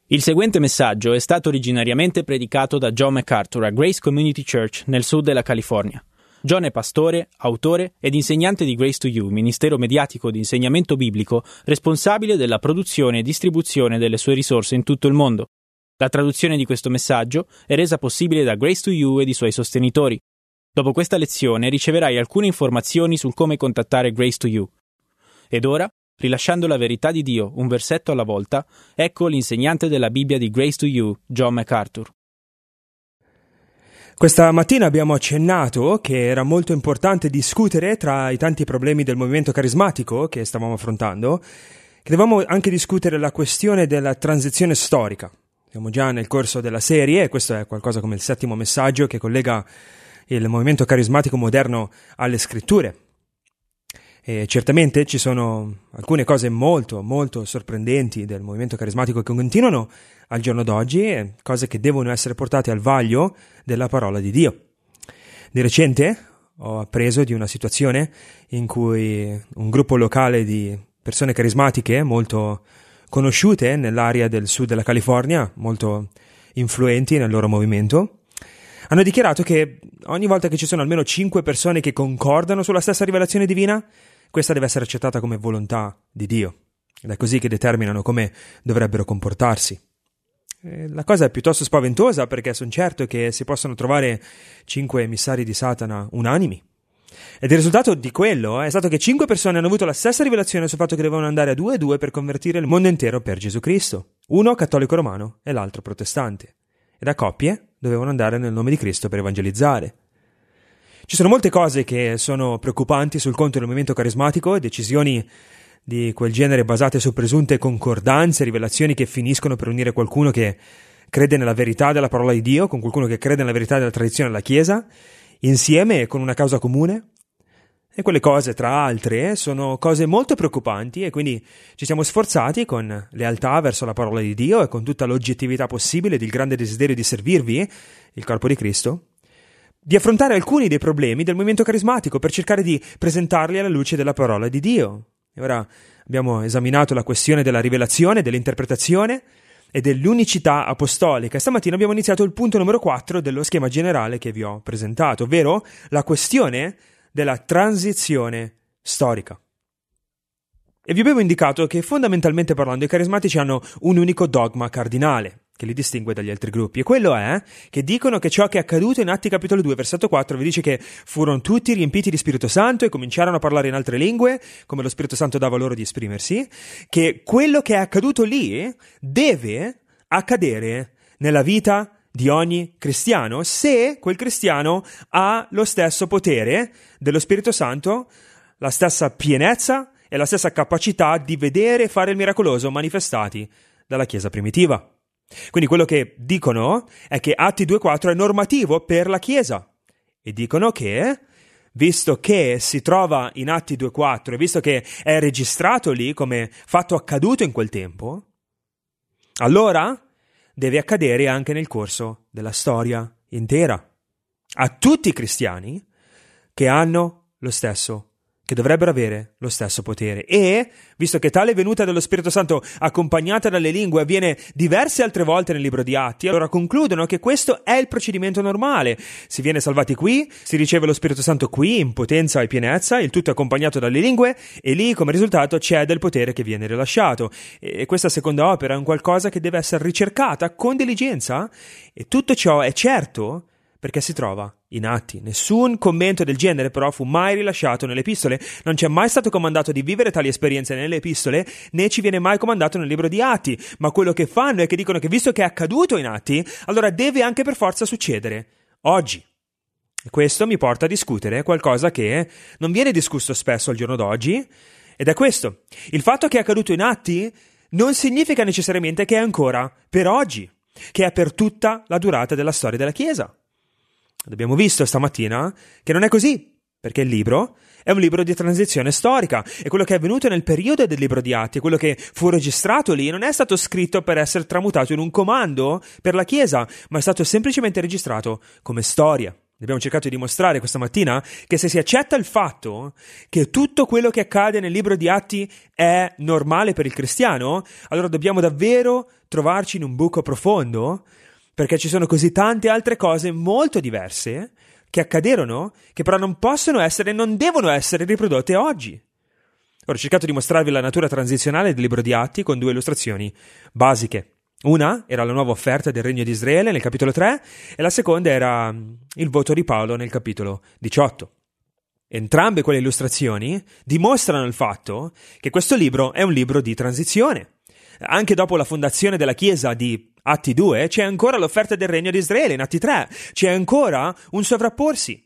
Il seguente messaggio è stato originariamente predicato da John MacArthur a Grace Community Church nel sud della California. John è pastore, autore ed insegnante di Grace to You, ministero mediatico di insegnamento biblico responsabile della produzione e distribuzione delle sue risorse in tutto il mondo. La traduzione di questo messaggio è resa possibile da Grace to You ed i suoi sostenitori. Dopo questa lezione riceverai alcune informazioni sul come contattare Grace to You. Ed ora, rilasciando la verità di Dio un versetto alla volta, ecco l'insegnante della Bibbia di Grace to You, John MacArthur. Questa mattina abbiamo accennato che era molto importante discutere tra i tanti problemi del movimento carismatico che stavamo affrontando, che dovevamo anche discutere la questione della transizione storica. Siamo già nel corso della serie e questo è qualcosa come il 7° messaggio che collega il movimento carismatico moderno alle scritture. E certamente ci sono alcune cose molto sorprendenti del movimento carismatico che continuano al giorno d'oggi e cose che devono essere portate al vaglio della parola di Dio. Di recente ho appreso di una situazione in cui un gruppo locale di persone carismatiche molto conosciute nell'area del sud della California, molto influenti nel loro movimento, hanno dichiarato che ogni volta che ci sono almeno 5 persone che concordano sulla stessa rivelazione divina, questa deve essere accettata come volontà di Dio. Ed è così che determinano come dovrebbero comportarsi. La cosa è piuttosto spaventosa perché sono certo che si possono trovare 5 emissari di Satana unanimi. Ed il risultato di quello è stato che 5 persone hanno avuto la stessa rivelazione sul fatto che dovevano andare a 2 per convertire il mondo intero per Gesù Cristo. Uno cattolico romano e l'altro protestante. Ed a coppie dovevano andare nel nome di Cristo per evangelizzare. Ci sono molte cose che sono preoccupanti sul conto del movimento carismatico e decisioni di quel genere basate su presunte concordanze, rivelazioni che finiscono per unire qualcuno che crede nella verità della parola di Dio con qualcuno che crede nella verità della tradizione della Chiesa, insieme con una causa comune. E quelle cose, tra altre, sono cose molto preoccupanti e quindi ci siamo sforzati con lealtà verso la parola di Dio e con tutta l'oggettività possibile ed il grande desiderio di servirvi, il corpo di Cristo, di affrontare alcuni dei problemi del movimento carismatico per cercare di presentarli alla luce della parola di Dio. E ora abbiamo esaminato la questione della rivelazione, dell'interpretazione e dell'unicità apostolica. Stamattina abbiamo iniziato il punto numero 4 dello schema generale che vi ho presentato, ovvero la questione della transizione storica. E vi avevo indicato che fondamentalmente parlando i carismatici hanno un unico dogma cardinale che li distingue dagli altri gruppi, e quello è che dicono che ciò che è accaduto in Atti capitolo 2 versetto 4 vi dice che furono tutti riempiti di Spirito Santo e cominciarono a parlare in altre lingue come lo Spirito Santo dava loro di esprimersi, che quello che è accaduto lì deve accadere nella vita di ogni cristiano se quel cristiano ha lo stesso potere dello Spirito Santo, la stessa pienezza e la stessa capacità di vedere e fare il miracoloso manifestati dalla Chiesa primitiva. Quindi quello che dicono è che Atti 2.4 è normativo per la Chiesa e dicono che, visto che si trova in Atti 2.4 e visto che è registrato lì come fatto accaduto in quel tempo, allora deve accadere anche nel corso della storia intera a tutti i cristiani che hanno lo stesso, che dovrebbero avere lo stesso potere. E, visto che tale venuta dello Spirito Santo accompagnata dalle lingue avviene diverse altre volte nel libro di Atti, allora concludono che questo è il procedimento normale. Si viene salvati qui, si riceve lo Spirito Santo qui, in potenza e pienezza, il tutto è accompagnato dalle lingue, e lì come risultato c'è del potere che viene rilasciato. E questa seconda opera è un qualcosa che deve essere ricercata con diligenza, e tutto ciò è certo perché si trova in Atti. Nessun commento del genere però fu mai rilasciato nelle epistole, non ci è mai stato comandato di vivere tali esperienze nelle epistole, né ci viene mai comandato nel libro di Atti, ma quello che fanno è che dicono che visto che è accaduto in Atti, allora deve anche per forza succedere oggi. E questo mi porta a discutere qualcosa che non viene discusso spesso al giorno d'oggi, ed è questo: il fatto che è accaduto in Atti non significa necessariamente che è ancora per oggi, che è per tutta la durata della storia della Chiesa. Abbiamo visto stamattina che non è così, perché il libro è un libro di transizione storica e quello che è avvenuto nel periodo del libro di Atti, quello che fu registrato lì, non è stato scritto per essere tramutato in un comando per la Chiesa, ma è stato semplicemente registrato come storia Abbiamo cercato di dimostrare questa mattina che se si accetta il fatto che tutto quello che accade nel libro di Atti è normale per il cristiano, allora dobbiamo davvero trovarci in un buco profondo, perché ci sono così tante altre cose molto diverse che accaderono, che però non possono essere e non devono essere riprodotte oggi. Ora ho cercato di mostrarvi la natura transizionale del libro di Atti con 2 illustrazioni basiche. Una era la nuova offerta del regno di Israele nel capitolo 3 e la seconda era il voto di Paolo nel capitolo 18. Entrambe quelle illustrazioni dimostrano il fatto che questo libro è un libro di transizione. Anche dopo la fondazione della Chiesa di Atti 2 c'è ancora l'offerta del regno di Israele in Atti 3, c'è ancora un sovrapporsi.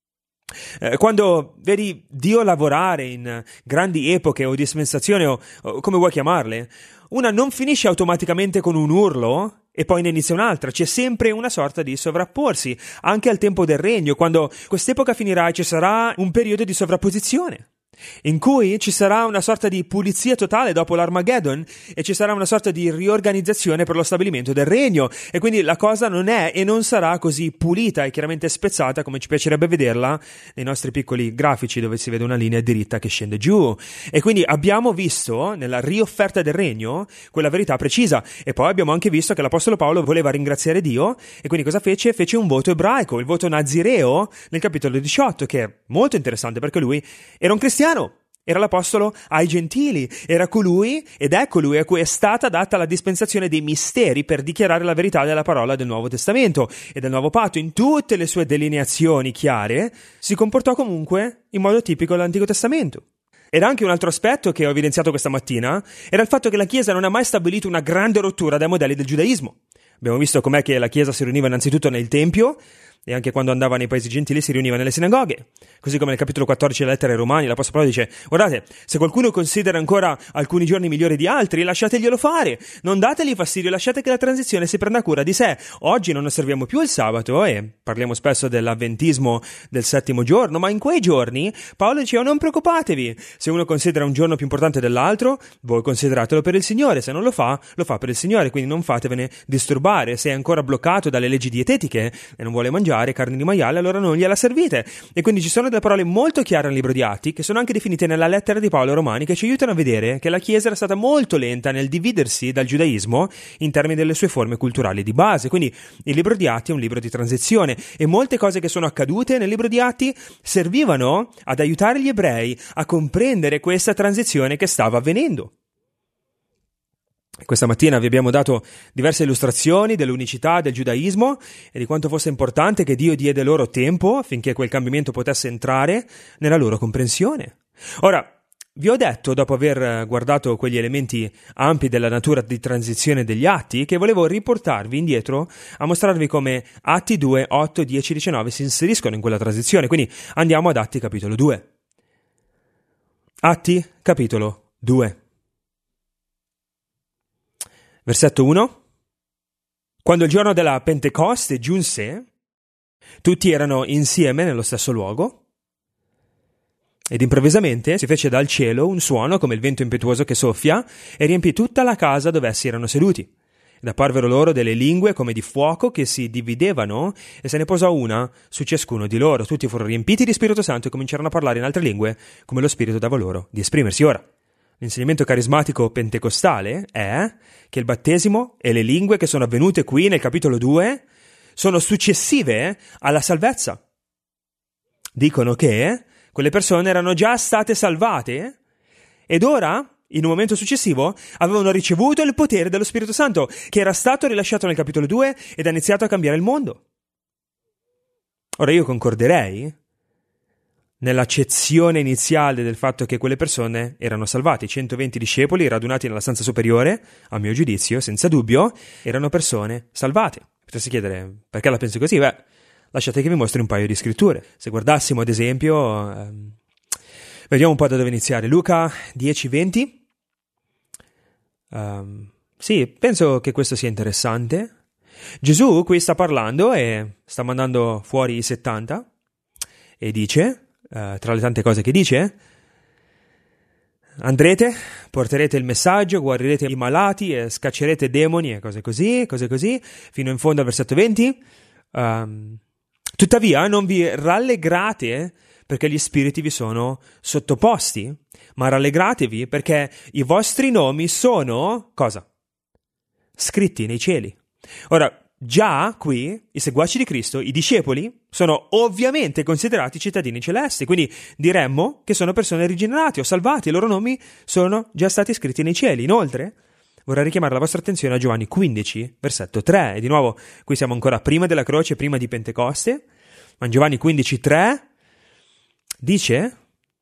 Quando vedi Dio lavorare in grandi epoche o dispensazioni o come vuoi chiamarle, una non finisce automaticamente con un urlo e poi ne inizia un'altra, c'è sempre una sorta di sovrapporsi, anche al tempo del regno, quando quest'epoca finirà ci sarà un periodo di sovrapposizione, in cui ci sarà una sorta di pulizia totale dopo l'Armageddon e ci sarà una sorta di riorganizzazione per lo stabilimento del regno, e quindi la cosa non è e non sarà così pulita e chiaramente spezzata come ci piacerebbe vederla nei nostri piccoli grafici dove si vede una linea diritta che scende giù. E quindi abbiamo visto nella riofferta del regno quella verità precisa, e poi abbiamo anche visto che l'Apostolo Paolo voleva ringraziare Dio e quindi cosa fece? Fece un voto ebraico, il voto nazireo nel capitolo 18, che è molto interessante perché lui era un cristiano, era l'apostolo ai gentili, era colui ed è colui a cui è stata data la dispensazione dei misteri per dichiarare la verità della parola del Nuovo Testamento e del Nuovo Patto. In tutte le sue delineazioni chiare si comportò comunque in modo tipico dell'Antico Testamento. Ed anche un altro aspetto che ho evidenziato questa mattina era il fatto che la Chiesa non ha mai stabilito una grande rottura dai modelli del giudaismo. Abbiamo visto com'è che la Chiesa si riuniva innanzitutto nel Tempio, e anche quando andava nei paesi gentili si riuniva nelle sinagoghe. Così come nel capitolo 14 della lettera ai Romani l'Apostolo Paolo dice: guardate, se qualcuno considera ancora alcuni giorni migliori di altri, lasciateglielo fare, non dategli fastidio, lasciate che la transizione si prenda cura di sé. Oggi non osserviamo più il sabato e parliamo spesso dell'avventismo del 7° giorno, ma in quei giorni Paolo diceva: non preoccupatevi, se uno considera un giorno più importante dell'altro, voi consideratelo per il Signore, se non lo fa per il Signore, quindi non fatevene disturbare. Se è ancora bloccato dalle leggi dietetiche e non vuole mangiare carne di maiale, allora non gliela servite. E quindi ci sono delle parole molto chiare nel libro di Atti, che sono anche definite nella lettera di Paolo ai Romani, che ci aiutano a vedere che la Chiesa era stata molto lenta nel dividersi dal giudaismo in termini delle sue forme culturali di base. Quindi il libro di Atti è un libro di transizione e molte cose che sono accadute nel libro di Atti servivano ad aiutare gli ebrei a comprendere questa transizione che stava avvenendo. Questa mattina vi abbiamo dato diverse illustrazioni dell'unicità del giudaismo e di quanto fosse importante che Dio diede loro tempo affinché quel cambiamento potesse entrare nella loro comprensione. Ora, vi ho detto, dopo aver guardato quegli elementi ampi della natura di transizione degli Atti, che volevo riportarvi indietro a mostrarvi come Atti 2, 8, 10, 19 si inseriscono in quella transizione. Quindi andiamo ad Atti capitolo 2. Atti capitolo 2. Versetto 1. Quando il giorno della Pentecoste giunse, tutti erano insieme nello stesso luogo, ed improvvisamente si fece dal cielo un suono come il vento impetuoso che soffia e riempì tutta la casa dove essi erano seduti. Ed apparvero loro delle lingue come di fuoco che si dividevano e se ne posò una su ciascuno di loro. Tutti furono riempiti di Spirito Santo e cominciarono a parlare in altre lingue come lo Spirito dava loro di esprimersi. Ora, l'insegnamento carismatico pentecostale è che il battesimo e le lingue che sono avvenute qui nel capitolo 2 sono successive alla salvezza. Dicono che quelle persone erano già state salvate ed ora, in un momento successivo, avevano ricevuto il potere dello Spirito Santo che era stato rilasciato nel capitolo 2 ed ha iniziato a cambiare il mondo. Ora io concorderei nell'accezione iniziale del fatto che quelle persone erano salvate. 120 discepoli radunati nella stanza superiore, a mio giudizio, senza dubbio, erano persone salvate. Potresti chiedere, perché la pensi così? Beh, lasciate che vi mostri un paio di scritture. Se guardassimo, ad esempio, vediamo un po' da dove iniziare. Luca 10:20. Sì, penso che questo sia interessante. Gesù qui sta parlando e sta mandando fuori i 70 e dice... tra le tante cose che dice, andrete, porterete il messaggio, guarirete i malati e scaccerete demoni e cose così, fino in fondo al versetto 20. Tuttavia non vi rallegrate perché gli spiriti vi sono sottoposti, ma rallegratevi perché i vostri nomi sono, cosa? Scritti nei cieli. Ora, già qui i seguaci di Cristo, i discepoli, sono ovviamente considerati cittadini celesti, quindi diremmo che sono persone rigenerate o salvate, i loro nomi sono già stati scritti nei cieli. Inoltre, vorrei richiamare la vostra attenzione a Giovanni 15, versetto 3, e di nuovo qui siamo ancora prima della croce, prima di Pentecoste, ma in Giovanni 15, 3 dice,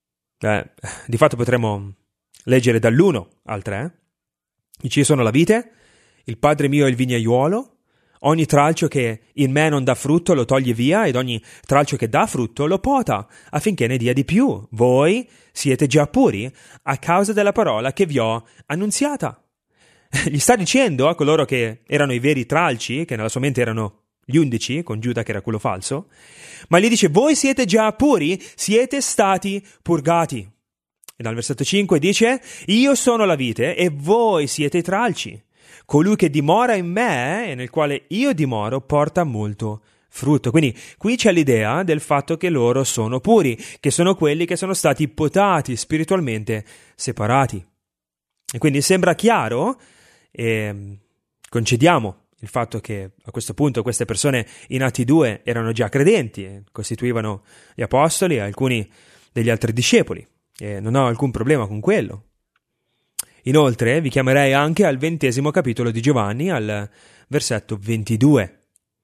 di fatto potremmo leggere dall'1 al 3, dice: io sono la vite, il Padre mio è il vignaiuolo, ogni tralcio che in me non dà frutto lo toglie via, ed ogni tralcio che dà frutto lo pota, affinché ne dia di più. Voi siete già puri a causa della parola che vi ho annunziata. Gli sta dicendo a coloro che erano i veri tralci, che nella sua mente erano gli 11, con Giuda che era quello falso, ma gli dice: voi siete già puri, siete stati purgati. E dal versetto 5 dice: io sono la vite e voi siete i tralci. Colui che dimora in me e nel quale io dimoro porta molto frutto. Quindi qui c'è l'idea del fatto che loro sono puri, che sono quelli che sono stati potati, spiritualmente separati. E quindi sembra chiaro, e concediamo il fatto che a questo punto queste persone in Atti 2 erano già credenti, costituivano gli apostoli e alcuni degli altri discepoli, e non ho alcun problema con quello. Inoltre vi chiamerei anche al 20° capitolo di Giovanni, al versetto 22.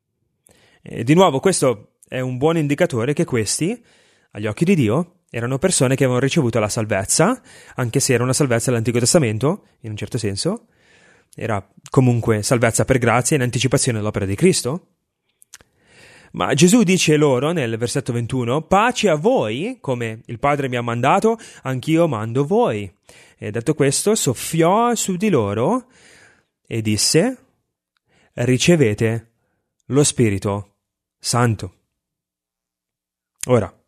E di nuovo questo è un buon indicatore che questi, agli occhi di Dio, erano persone che avevano ricevuto la salvezza, anche se era una salvezza dell'Antico Testamento, in un certo senso. Era comunque salvezza per grazia in anticipazione dell'opera di Cristo. Ma Gesù dice loro nel versetto 21: pace a voi, come il Padre mi ha mandato, anch'io mando voi. E detto questo soffiò su di loro e disse: ricevete lo Spirito Santo. Ora,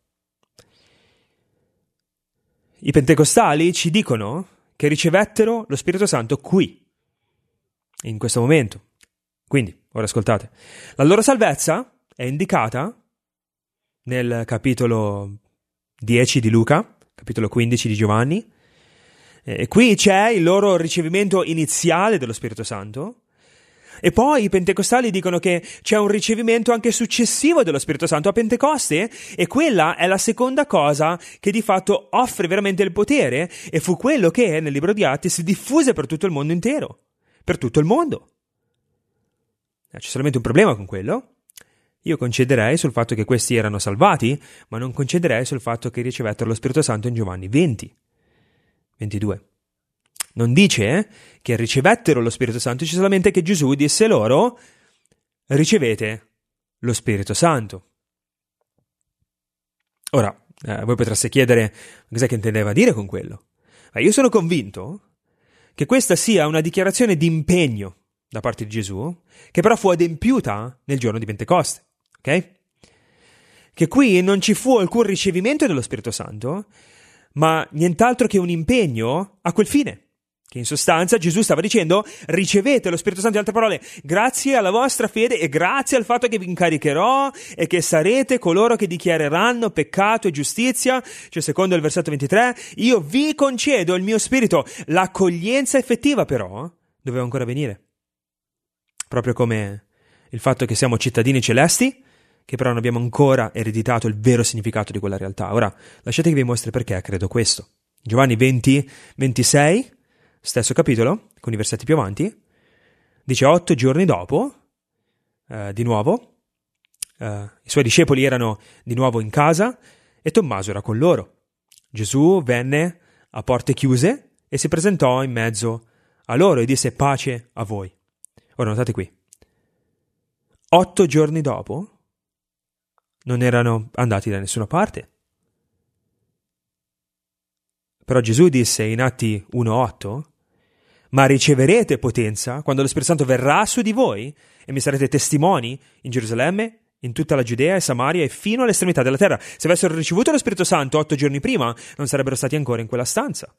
i pentecostali ci dicono che ricevettero lo Spirito Santo qui, in questo momento. Quindi, ora ascoltate, la loro salvezza è indicata nel capitolo 10 di Luca, capitolo 15 di Giovanni, e qui c'è il loro ricevimento iniziale dello Spirito Santo, e poi i pentecostali dicono che c'è un ricevimento anche successivo dello Spirito Santo a Pentecoste, e quella è la seconda cosa che di fatto offre veramente il potere, e fu quello che nel libro di Atti si diffuse per tutto il mondo intero. Per tutto il mondo. C'è solamente un problema con quello. Io concederei sul fatto che questi erano salvati, ma non concederei sul fatto che ricevettero lo Spirito Santo in Giovanni 20, 22. Non dice che ricevettero lo Spirito Santo, dice solamente che Gesù disse loro: ricevete lo Spirito Santo. Ora, voi potreste chiedere cos'è che intendeva dire con quello. Io sono convinto che questa sia una dichiarazione di impegno da parte di Gesù, che però fu adempiuta nel giorno di Pentecoste, ok? Che qui non ci fu alcun ricevimento dello Spirito Santo, ma nient'altro che un impegno a quel fine. Che in sostanza Gesù stava dicendo: ricevete lo Spirito Santo, in altre parole, grazie alla vostra fede e grazie al fatto che vi incaricherò e che sarete coloro che dichiareranno peccato e giustizia, cioè secondo il versetto 23, io vi concedo il mio Spirito. L'accoglienza effettiva però doveva ancora venire. Proprio come il fatto che siamo cittadini celesti, che però non abbiamo ancora ereditato il vero significato di quella realtà. Ora, lasciate che vi mostri perché credo questo. Giovanni 20, 26, stesso capitolo, con i versetti più avanti, dice: 8 giorni dopo, di nuovo, i suoi discepoli erano di nuovo in casa e Tommaso era con loro. Gesù venne a porte chiuse e si presentò in mezzo a loro e disse: pace a voi. Ora notate qui, 8 giorni dopo non erano andati da nessuna parte. Però Gesù disse in Atti 1,8: ma riceverete potenza quando lo Spirito Santo verrà su di voi e mi sarete testimoni in Gerusalemme, in tutta la Giudea e Samaria e fino all'estremità della terra. Se avessero ricevuto lo Spirito Santo 8 giorni prima, non sarebbero stati ancora in quella stanza.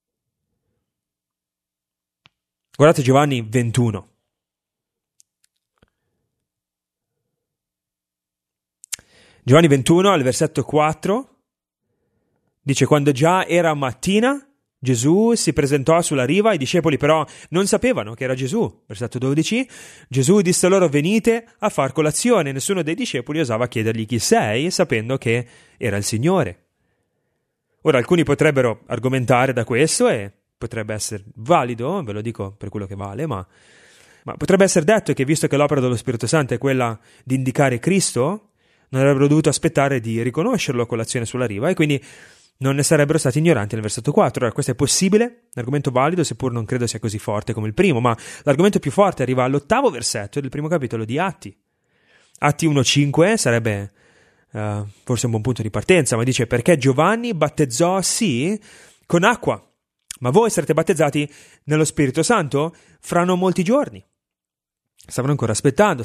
Guardate Giovanni 21. Giovanni 21, al versetto 4, dice: quando già era mattina, Gesù si presentò sulla riva, i discepoli però non sapevano che era Gesù. Versetto 12, Gesù disse loro: venite a far colazione. Nessuno dei discepoli osava chiedergli chi sei, sapendo che era il Signore. Ora, alcuni potrebbero argomentare da questo, e potrebbe essere valido, ve lo dico per quello che vale, ma potrebbe essere detto che, visto che l'opera dello Spirito Santo è quella di indicare Cristo, non avrebbero dovuto aspettare di riconoscerlo a colazione sulla riva, e quindi non ne sarebbero stati ignoranti nel versetto 4. Ora, questo è possibile, un argomento valido, seppur non credo sia così forte come il primo, ma l'argomento più forte arriva all'8° versetto del primo capitolo di Atti. Atti 1,5 sarebbe forse un buon punto di partenza, ma dice: perché Giovanni battezzò sì con acqua, ma voi sarete battezzati nello Spirito Santo fra non molti giorni. Stavano ancora aspettando.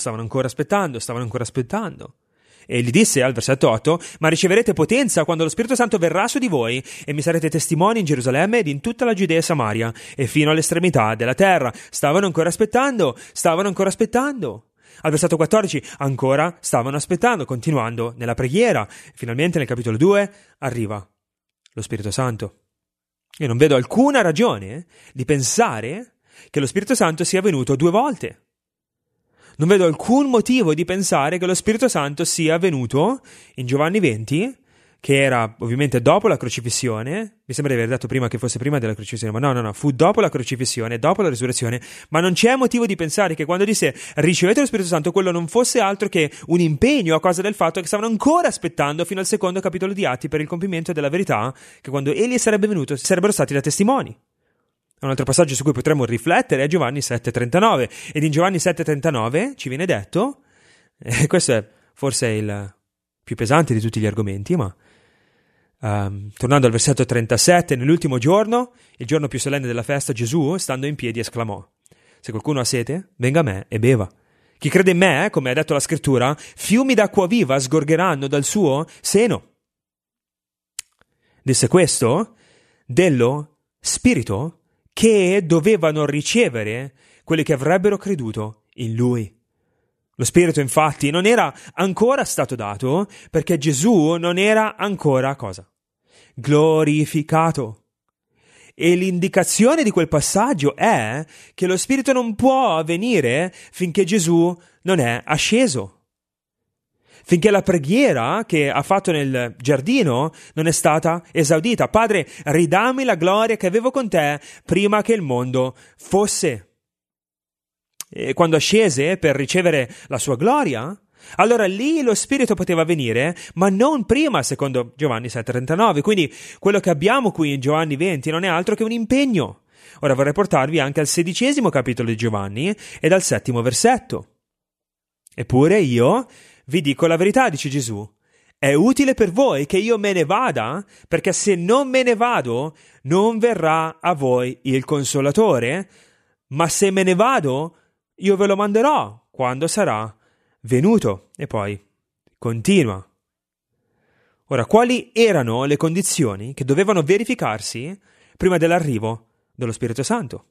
E gli disse al versetto 8: ma riceverete potenza quando lo Spirito Santo verrà su di voi, e mi sarete testimoni in Gerusalemme ed in tutta la Giudea e Samaria e fino all'estremità della terra. Stavano ancora aspettando. Al versetto 14 ancora stavano aspettando, continuando nella preghiera. Finalmente nel capitolo 2 arriva lo Spirito Santo. Io non vedo alcuna ragione di pensare che lo Spirito Santo sia venuto 2 volte. Non vedo alcun motivo di pensare che lo Spirito Santo sia venuto in Giovanni 20, che era ovviamente dopo la crocifissione. Mi sembra di aver detto prima che fosse prima della crocifissione, ma no, fu dopo la crocifissione, dopo la risurrezione. Ma non c'è motivo di pensare che quando disse ricevete lo Spirito Santo, quello non fosse altro che un impegno a causa del fatto che stavano ancora aspettando fino al 2° capitolo di Atti per il compimento della verità, che quando egli sarebbe venuto sarebbero stati da testimoni. Un altro passaggio su cui potremmo riflettere è Giovanni 7,39, ed in Giovanni 7,39 ci viene detto, e questo è forse il più pesante di tutti gli argomenti, ma tornando al versetto 37, nell'ultimo giorno, il giorno più solenne della festa, Gesù, stando in piedi, esclamò: se qualcuno ha sete, venga a me e beva. Chi crede in me, come ha detto la scrittura, fiumi d'acqua viva sgorgeranno dal suo seno. Disse questo dello Spirito che dovevano ricevere quelli che avrebbero creduto in Lui. Lo Spirito, infatti, non era ancora stato dato perché Gesù non era ancora cosa? Glorificato. E l'indicazione di quel passaggio è che lo Spirito non può venire finché Gesù non è asceso, finché la preghiera che ha fatto nel giardino non è stata esaudita. Padre, ridammi la gloria che avevo con te prima che il mondo fosse. E quando scese per ricevere la sua gloria, allora lì lo Spirito poteva venire, ma non prima, secondo Giovanni 7,39. Quindi quello che abbiamo qui in Giovanni 20 non è altro che un impegno. Ora vorrei portarvi anche al 16° capitolo di Giovanni ed al 7° versetto. Eppure io vi dico la verità, dice Gesù, è utile per voi che io me ne vada, perché se non me ne vado, non verrà a voi il Consolatore, ma se me ne vado, io ve lo manderò quando sarà venuto. E poi continua. Ora, quali erano le condizioni che dovevano verificarsi prima dell'arrivo dello Spirito Santo?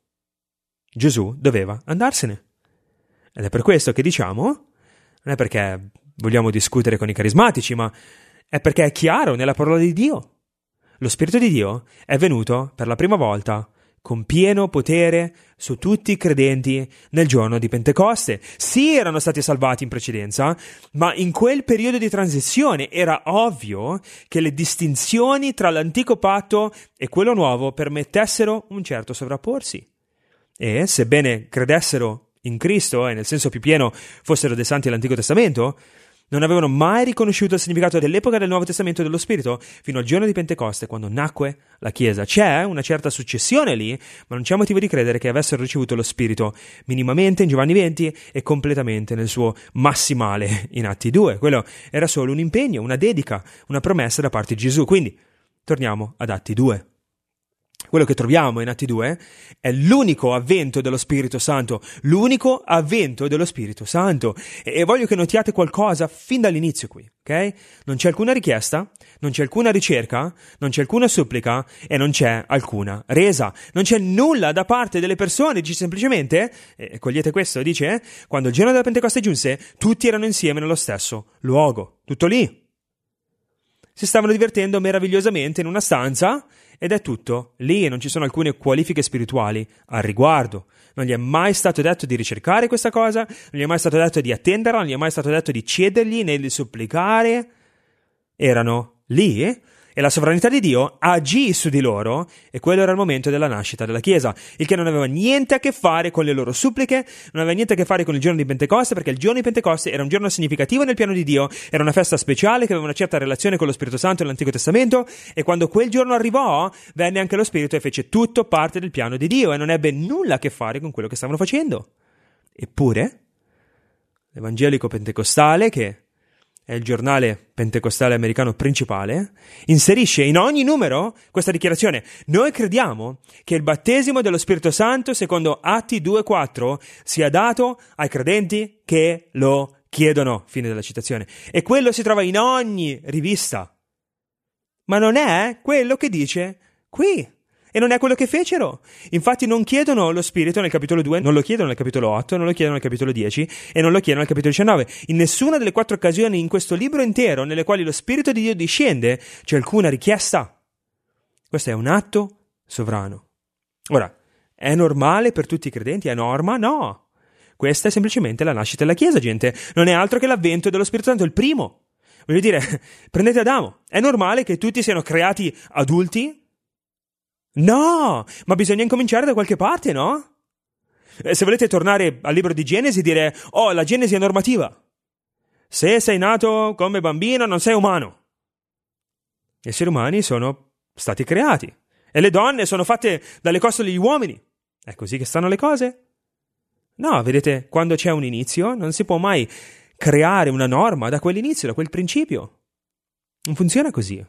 Gesù doveva andarsene. Ed è per questo che diciamo, non è perché vogliamo discutere con i carismatici, ma è perché è chiaro nella parola di Dio. Lo Spirito di Dio è venuto per la prima volta con pieno potere su tutti i credenti nel giorno di Pentecoste. Sì, erano stati salvati in precedenza, ma in quel periodo di transizione era ovvio che le distinzioni tra l'antico patto e quello nuovo permettessero un certo sovrapporsi. E, sebbene credessero in Cristo e nel senso più pieno fossero dei santi dell'Antico Testamento, non avevano mai riconosciuto il significato dell'epoca del Nuovo Testamento dello Spirito fino al giorno di Pentecoste, quando nacque la Chiesa. C'è una certa successione lì, ma non c'è motivo di credere che avessero ricevuto lo Spirito minimamente in Giovanni 20 e completamente nel suo massimale in Atti 2. Quello era solo un impegno, una dedica, una promessa da parte di Gesù. Quindi torniamo ad Atti 2. Quello che troviamo in Atti 2 è l'unico avvento dello Spirito Santo, l'unico avvento dello Spirito Santo. E voglio che notiate qualcosa fin dall'inizio qui, ok? Non c'è alcuna richiesta, non c'è alcuna ricerca, non c'è alcuna supplica e non c'è alcuna resa. Non c'è nulla da parte delle persone, dice semplicemente, cogliete questo, dice, quando il giorno della Pentecoste giunse, tutti erano insieme nello stesso luogo. Tutto lì. si stavano divertendo meravigliosamente in una stanza ed è tutto lì, non ci sono alcune qualifiche spirituali al riguardo. Non gli è mai stato detto di ricercare questa cosa, non gli è mai stato detto di attenderla, non gli è mai stato detto di chiedergli né di supplicare. Erano lì e la sovranità di Dio agì su di loro e quello era il momento della nascita della Chiesa, il che non aveva niente a che fare con le loro suppliche, non aveva niente a che fare con il giorno di Pentecoste, perché il giorno di Pentecoste era un giorno significativo nel piano di Dio, era una festa speciale che aveva una certa relazione con lo Spirito Santo nell'Antico Testamento, e quando quel giorno arrivò venne anche lo Spirito e fece tutto parte del piano di Dio e non ebbe nulla a che fare con quello che stavano facendo. Eppure l'Evangelico Pentecostale, che è il giornale pentecostale americano principale, inserisce in ogni numero questa dichiarazione: noi crediamo che il battesimo dello Spirito Santo, secondo Atti 2,4, sia dato ai credenti che lo chiedono. Fine della citazione. E quello si trova in ogni rivista. Ma non è quello che dice qui. E non è quello che fecero. Infatti non chiedono lo Spirito nel capitolo 2, non lo chiedono nel capitolo 8, non lo chiedono nel capitolo 10 e non lo chiedono nel capitolo 19. In nessuna delle 4 occasioni in questo libro intero nelle quali lo Spirito di Dio discende c'è alcuna richiesta. Questo è un atto sovrano. Ora, è normale per tutti i credenti? È norma? No. Questa è semplicemente la nascita della Chiesa, gente. Non è altro che l'avvento dello Spirito Santo, il primo. Voglio dire, prendete Adamo. È normale che tutti siano creati adulti? No, ma bisogna incominciare da qualche parte, no? Se volete tornare al libro di Genesi e dire: oh, la Genesi è normativa. Se sei nato come bambino non sei umano. Gli esseri umani sono stati creati e le donne sono fatte dalle costole degli uomini. È così che stanno le cose? No, vedete, quando c'è un inizio non si può mai creare una norma da quell'inizio, da quel principio. Non funziona così.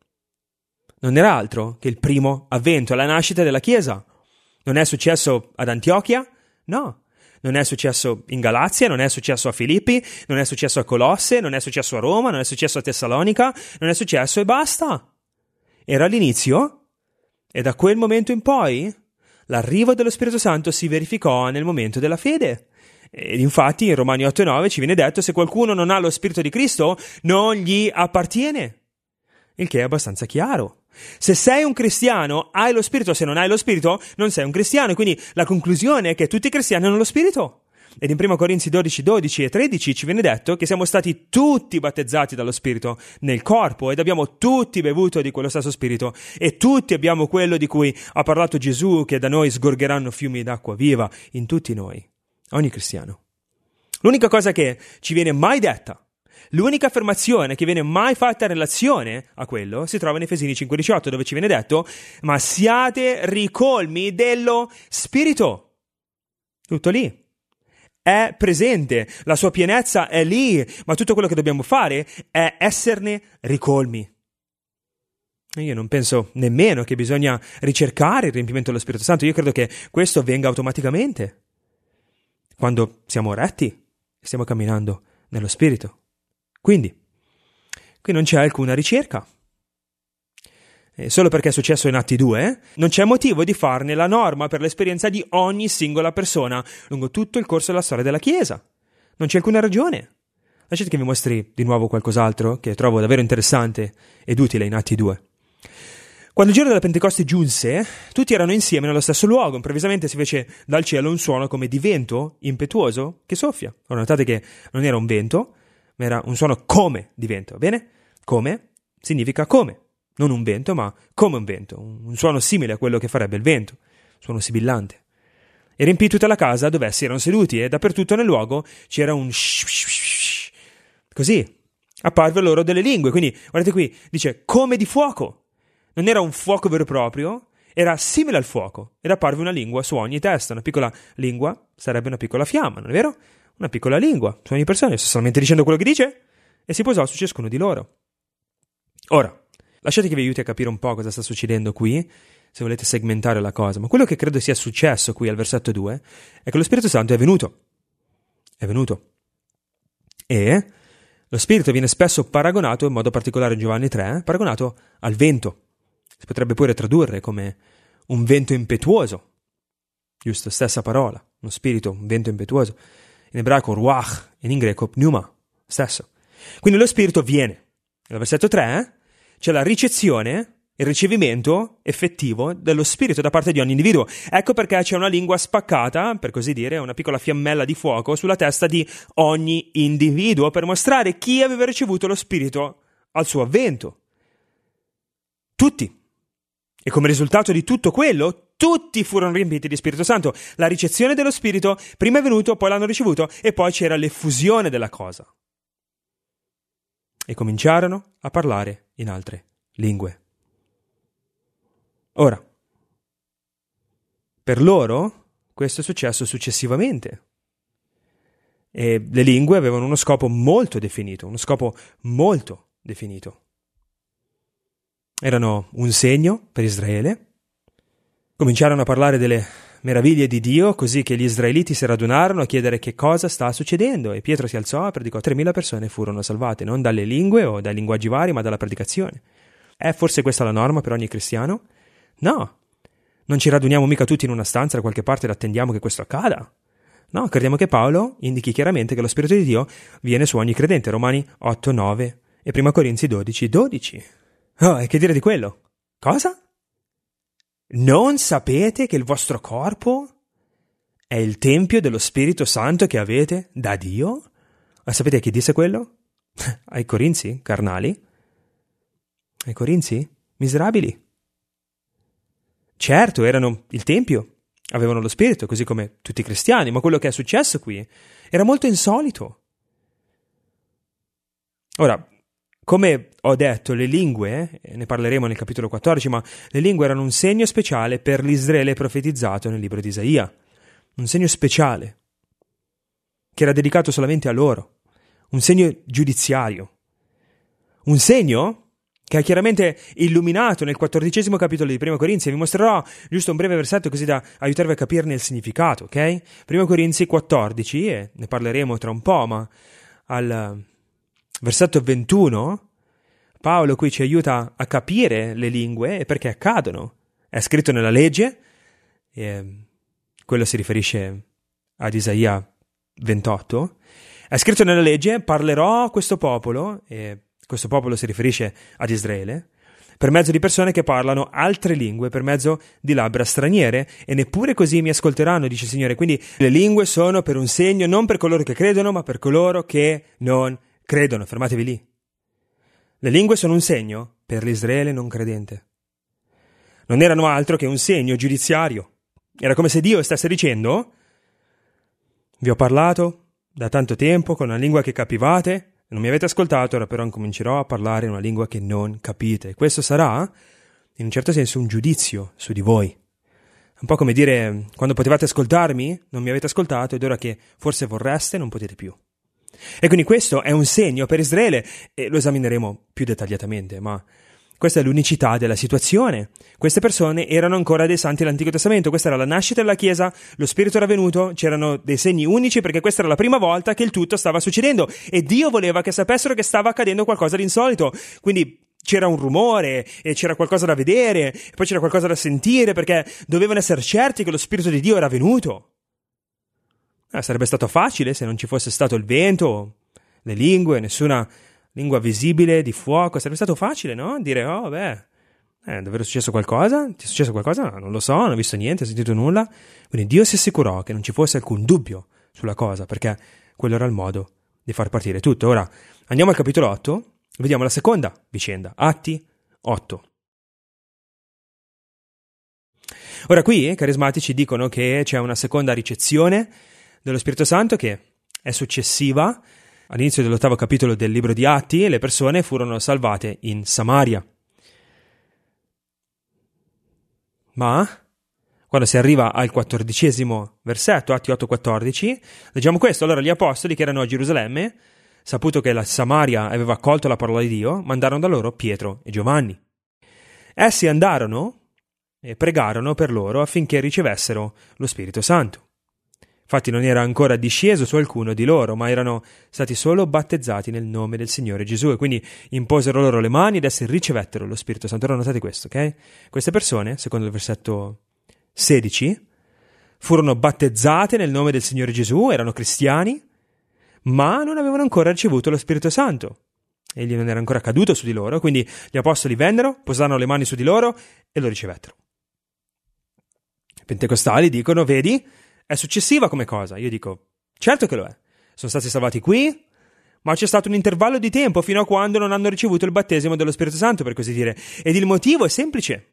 Non era altro che il primo avvento, la nascita della Chiesa. Non è successo ad Antiochia? No. Non è successo in Galazia, non è successo a Filippi, non è successo a Colosse, non è successo a Roma, non è successo a Tessalonica, non è successo e basta. Era l'inizio e da quel momento in poi l'arrivo dello Spirito Santo si verificò nel momento della fede. Ed infatti in Romani 8 e 9 ci viene detto: se qualcuno non ha lo Spirito di Cristo non gli appartiene. Il che è abbastanza chiaro. Se sei un cristiano, hai lo Spirito, se non hai lo Spirito, non sei un cristiano. Quindi la conclusione è che tutti i cristiani hanno lo Spirito. Ed in 1 Corinzi 12, 12 e 13 ci viene detto che siamo stati tutti battezzati dallo Spirito nel corpo ed abbiamo tutti bevuto di quello stesso Spirito e tutti abbiamo quello di cui ha parlato Gesù, che da noi sgorgeranno fiumi d'acqua viva, in tutti noi, ogni cristiano. L'unica cosa che ci viene mai detta, l'unica affermazione che viene mai fatta in relazione a quello si trova in Efesini 5,18, dove ci viene detto: ma siate ricolmi dello Spirito. Tutto lì. È presente, la sua pienezza è lì, ma tutto quello che dobbiamo fare è esserne ricolmi. Io non penso nemmeno che bisogna ricercare il riempimento dello Spirito Santo, io credo che questo avvenga automaticamente quando siamo retti e stiamo camminando nello Spirito. Quindi, qui non c'è alcuna ricerca. Solo perché è successo in Atti 2, non c'è motivo di farne la norma per l'esperienza di ogni singola persona lungo tutto il corso della storia della Chiesa. Non c'è alcuna ragione. Lasciate che vi mostri di nuovo qualcos'altro che trovo davvero interessante ed utile in Atti 2. Quando il giorno della Pentecoste giunse, tutti erano insieme nello stesso luogo. Improvvisamente si fece dal cielo un suono come di vento impetuoso che soffia. Ora notate che non era un vento, ma era un suono come di vento, va bene? Come significa come. Non un vento, ma come un vento, un suono simile a quello che farebbe il vento, suono sibillante. E riempì tutta la casa dove essi erano seduti e dappertutto nel luogo c'era un shh. Così apparve loro delle lingue, quindi guardate qui, dice come di fuoco. Non era un fuoco vero e proprio, era simile al fuoco ed apparve una lingua su ogni testa. Una piccola lingua sarebbe una piccola fiamma, non è vero? Una piccola lingua su ogni persona, sto solamente dicendo quello che dice, e si posò su ciascuno di loro. Ora, lasciate che vi aiuti a capire un po' cosa sta succedendo qui, se volete segmentare la cosa. Ma quello che credo sia successo qui al versetto 2 è che lo Spirito Santo è venuto. È venuto. E lo Spirito viene spesso paragonato, in modo particolare in Giovanni 3, paragonato al vento. Si potrebbe pure tradurre come un vento impetuoso. Giusto, stessa parola. Uno spirito, un vento impetuoso. In ebraico ruach, in greco pneuma, stesso. Quindi lo Spirito viene. Nel versetto 3 c'è la ricezione, il ricevimento effettivo dello Spirito da parte di ogni individuo. Ecco perché c'è una lingua spaccata, per così dire, una piccola fiammella di fuoco sulla testa di ogni individuo per mostrare chi aveva ricevuto lo Spirito al suo avvento. Tutti. E come risultato di tutto quello, tutti furono riempiti di Spirito Santo. La ricezione dello Spirito prima è venuto, poi l'hanno ricevuto e poi c'era l'effusione della cosa. E cominciarono a parlare in altre lingue. Ora, per loro questo è successo successivamente. E le lingue avevano uno scopo molto definito, Erano un segno per Israele. Cominciarono a parlare delle meraviglie di Dio, così che gli israeliti si radunarono a chiedere che cosa sta succedendo. E Pietro si alzò e predicò. 3.000 persone furono salvate, non dalle lingue o dai linguaggi vari, ma dalla predicazione. È forse questa la norma per ogni cristiano? No. Non ci raduniamo mica tutti in una stanza da qualche parte ed attendiamo che questo accada. No, crediamo che Paolo indichi chiaramente che lo Spirito di Dio viene su ogni credente. Romani 8, 9 e 1 Corinzi 12, 12. Oh, e che dire di quello? Cosa? Non sapete che il vostro corpo è il tempio dello Spirito Santo che avete da Dio? Ma sapete a chi disse quello? Ai Corinzi, carnali? Ai Corinzi, miserabili. Certo, erano il tempio, avevano lo Spirito, così come tutti i cristiani, ma quello che è successo qui era molto insolito. Ora, come ho detto, le lingue, ne parleremo nel capitolo 14, ma le lingue erano un segno speciale per l'Israele profetizzato nel libro di Isaia. Un segno speciale, che era dedicato solamente a loro. Un segno giudiziario. Un segno che è chiaramente illuminato nel 14° capitolo di 1 Corinzi. Vi mostrerò giusto un breve versetto così da aiutarvi a capirne il significato, ok? 1 Corinzi 14, e ne parleremo tra un po', ma al versetto 21, Paolo qui ci aiuta a capire le lingue e perché accadono. È scritto nella legge, e quello si riferisce ad Isaia 28. È scritto nella legge, parlerò a questo popolo, e questo popolo si riferisce ad Israele, per mezzo di persone che parlano altre lingue, per mezzo di labbra straniere, e neppure così mi ascolteranno, dice il Signore. Quindi le lingue sono per un segno, non per coloro che credono, ma per coloro che non credono. Fermatevi lì. Le lingue sono un segno per l'Israele non credente. Non erano altro che un segno giudiziario. Era come se Dio stesse dicendo: vi ho parlato da tanto tempo con una lingua che capivate, non mi avete ascoltato, ora però incomincerò a parlare in una lingua che non capite. Questo sarà, in un certo senso, un giudizio su di voi. Un po' come dire: quando potevate ascoltarmi, non mi avete ascoltato, ed ora che forse vorreste, non potete più. E quindi questo è un segno per Israele, e lo esamineremo più dettagliatamente, ma questa è l'unicità della situazione. Queste persone erano ancora dei santi dell'Antico Testamento, questa era la nascita della Chiesa, lo Spirito era venuto, c'erano dei segni unici perché questa era la prima volta che il tutto stava succedendo e Dio voleva che sapessero che stava accadendo qualcosa di insolito. Quindi c'era un rumore e c'era qualcosa da vedere, e poi c'era qualcosa da sentire perché dovevano essere certi che lo Spirito di Dio era venuto. Sarebbe stato facile se non ci fosse stato il vento, le lingue, nessuna lingua visibile di fuoco. Sarebbe stato facile, no? Dire: oh, davvero è successo qualcosa? Ti è successo qualcosa? Non lo so, non ho visto niente, ho sentito nulla. Quindi Dio si assicurò che non ci fosse alcun dubbio sulla cosa, perché quello era il modo di far partire tutto. Ora, andiamo al capitolo 8, vediamo la seconda vicenda, Atti 8. Ora qui, carismatici dicono che c'è una seconda ricezione dello Spirito Santo che è successiva. All'inizio dell'8° capitolo del libro di Atti, le persone furono salvate in Samaria. Ma quando si arriva al 14° versetto, Atti 8,14, leggiamo questo: allora gli apostoli che erano a Gerusalemme, saputo che la Samaria aveva accolto la parola di Dio, mandarono da loro Pietro e Giovanni. Essi andarono e pregarono per loro affinché ricevessero lo Spirito Santo. Infatti non era ancora disceso su alcuno di loro, ma erano stati solo battezzati nel nome del Signore Gesù, e quindi imposero loro le mani ed essi ricevettero lo Spirito Santo. Ora notate questo, ok? Queste persone, secondo il versetto 16, furono battezzate nel nome del Signore Gesù, erano cristiani, ma non avevano ancora ricevuto lo Spirito Santo. egli non era ancora caduto su di loro, quindi gli apostoli vennero, posarono le mani su di loro e lo ricevettero. I pentecostali dicono, vedi, è successiva come cosa. Io dico, certo che lo è. Sono stati salvati qui, ma c'è stato un intervallo di tempo fino a quando non hanno ricevuto il battesimo dello Spirito Santo, per così dire. Ed il motivo è semplice.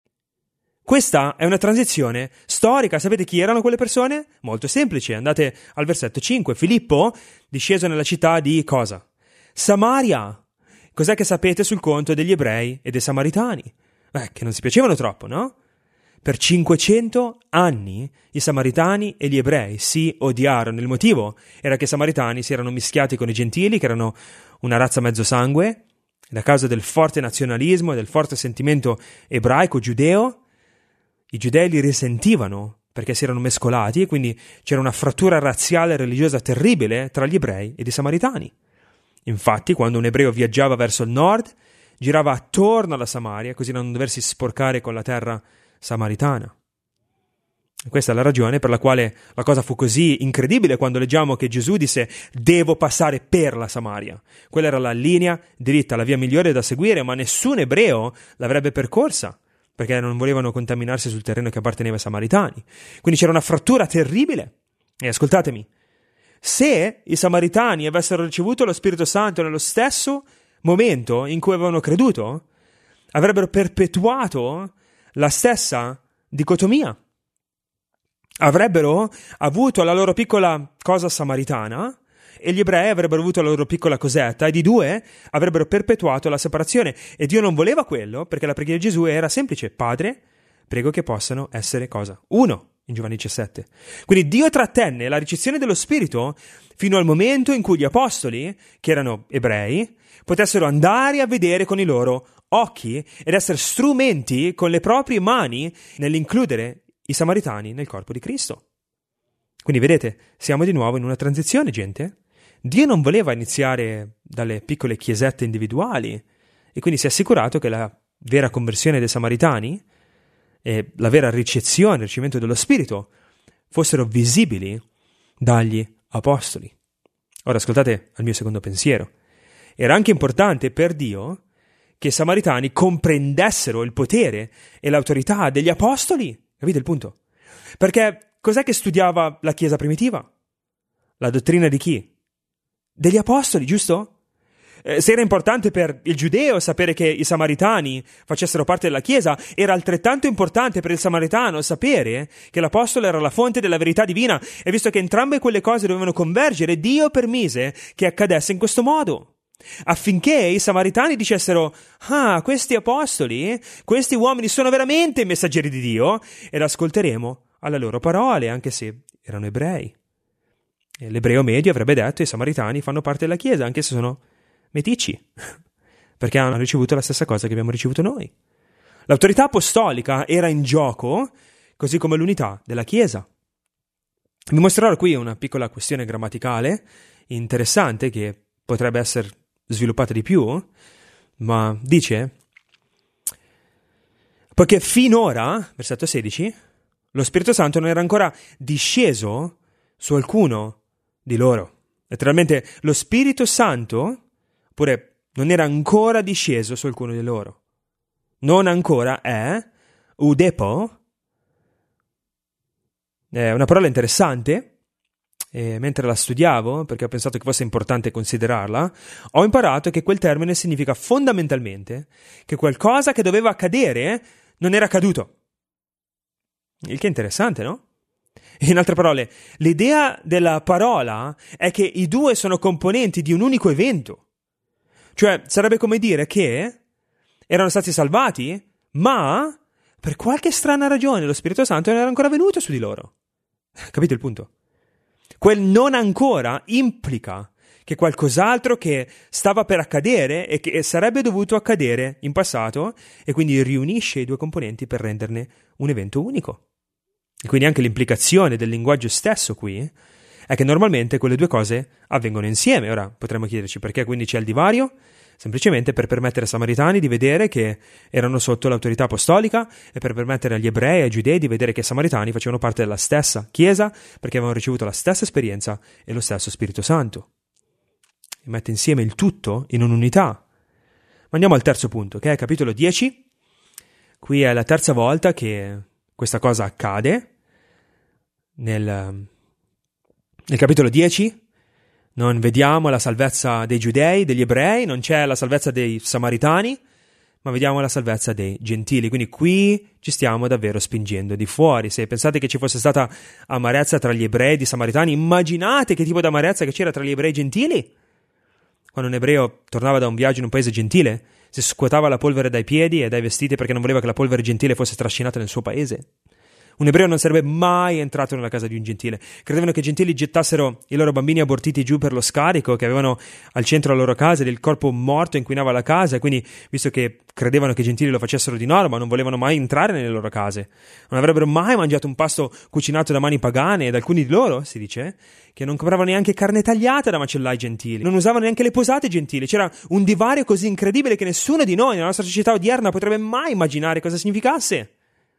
Questa è una transizione storica. Sapete chi erano quelle persone? Molto semplice. Andate al versetto 5. Filippo, disceso nella città di cosa? Samaria. Cos'è che sapete sul conto degli ebrei e dei samaritani? Che non si piacevano troppo, no? Per 500 anni i samaritani e gli ebrei si odiarono. Il motivo era che i samaritani si erano mischiati con i gentili, che erano una razza mezzo sangue, e a causa del forte nazionalismo e del forte sentimento ebraico, giudeo, i giudei li risentivano perché si erano mescolati e quindi c'era una frattura razziale e religiosa terribile tra gli ebrei ed i samaritani. Infatti, quando un ebreo viaggiava verso il nord, girava attorno alla Samaria, così da non doversi sporcare con la terra samaritana. E questa è la ragione per la quale la cosa fu così incredibile quando leggiamo che Gesù disse «devo passare per la Samaria». Quella era la linea dritta, la via migliore da seguire, ma nessun ebreo l'avrebbe percorsa, perché non volevano contaminarsi sul terreno che apparteneva ai samaritani. Quindi c'era una frattura terribile. E ascoltatemi, se i samaritani avessero ricevuto lo Spirito Santo nello stesso momento in cui avevano creduto, avrebbero perpetuato la stessa dicotomia. Avrebbero avuto la loro piccola cosa samaritana e gli ebrei avrebbero avuto la loro piccola cosetta e di due avrebbero perpetuato la separazione. E Dio non voleva quello, perché la preghiera di Gesù era semplice: Padre, prego che possano essere cosa? Uno, in Giovanni 17. Quindi Dio trattenne la ricezione dello Spirito fino al momento in cui gli apostoli, che erano ebrei, potessero andare a vedere con i loro occhi ed essere strumenti con le proprie mani nell'includere i samaritani nel corpo di Cristo. Quindi vedete, siamo di nuovo in una transizione, gente. Dio non voleva iniziare dalle piccole chiesette individuali e quindi si è assicurato che la vera conversione dei samaritani e la vera ricezione, il ricevimento dello Spirito fossero visibili dagli apostoli. Ora ascoltate al mio secondo pensiero. Era anche importante per Dio che i samaritani comprendessero il potere e l'autorità degli apostoli. Capite il punto? Perché cos'è che studiava la Chiesa primitiva? La dottrina di chi? Degli apostoli, giusto? Se era importante per il giudeo sapere che i samaritani facessero parte della Chiesa, era altrettanto importante per il samaritano sapere che l'apostolo era la fonte della verità divina, e visto che entrambe quelle cose dovevano convergere, Dio permise che accadesse in questo modo, affinché i samaritani dicessero: ah, questi apostoli, questi uomini sono veramente messaggeri di Dio, ed ascolteremo alle loro parole, anche se erano ebrei. E l'ebreo medio avrebbe detto: i samaritani fanno parte della Chiesa, anche se sono meticci, perché hanno ricevuto la stessa cosa che abbiamo ricevuto noi. L'autorità apostolica era in gioco, così come l'unità della Chiesa. Vi mostrerò qui una piccola questione grammaticale interessante che potrebbe essere sviluppata di più, ma dice: poiché finora, versetto 16, lo Spirito Santo non era ancora disceso su alcuno di loro. Letteralmente, lo Spirito Santo pure non era ancora disceso su alcuno di loro. Non ancora è udepo. È una parola interessante. E mentre la studiavo, perché ho pensato che fosse importante considerarla, ho imparato che quel termine significa fondamentalmente che qualcosa che doveva accadere non era accaduto. Il che è interessante, no? In altre parole, l'idea della parola è che i due sono componenti di un unico evento. Cioè, sarebbe come dire che erano stati salvati, ma per qualche strana ragione lo Spirito Santo non era ancora venuto su di loro. Capite il punto? Quel non ancora implica che qualcos'altro che stava per accadere e che sarebbe dovuto accadere in passato, e quindi riunisce i due componenti per renderne un evento unico. E quindi anche l'implicazione del linguaggio stesso qui è che normalmente quelle due cose avvengono insieme. Ora potremmo chiederci perché quindi c'è il divario. Semplicemente per permettere ai samaritani di vedere che erano sotto l'autorità apostolica e per permettere agli ebrei e ai giudei di vedere che i samaritani facevano parte della stessa Chiesa, perché avevano ricevuto la stessa esperienza e lo stesso Spirito Santo. e mette insieme il tutto in un'unità. Ma andiamo al terzo punto, che è capitolo 10. Qui è la terza volta che questa cosa accade. Nel capitolo 10 non vediamo la salvezza dei giudei, degli ebrei, non c'è la salvezza dei samaritani, ma vediamo la salvezza dei gentili. Quindi qui ci stiamo davvero spingendo di fuori. Se pensate che ci fosse stata amarezza tra gli ebrei e i samaritani, immaginate che tipo di amarezza che c'era tra gli ebrei gentili. Quando un ebreo tornava da un viaggio in un paese gentile, si scuotava la polvere dai piedi e dai vestiti perché non voleva che la polvere gentile fosse trascinata nel suo paese. Un ebreo non sarebbe mai entrato nella casa di un gentile. Credevano che i gentili gettassero i loro bambini abortiti giù per lo scarico che avevano al centro della loro casa ed il corpo morto inquinava la casa, e quindi, visto che credevano che i gentili lo facessero di norma, non volevano mai entrare nelle loro case. Non avrebbero mai mangiato un pasto cucinato da mani pagane, ed alcuni di loro, si dice, che non compravano neanche carne tagliata da macellai gentili, non usavano neanche le posate gentili. C'era un divario così incredibile che nessuno di noi nella nostra società odierna potrebbe mai immaginare cosa significasse.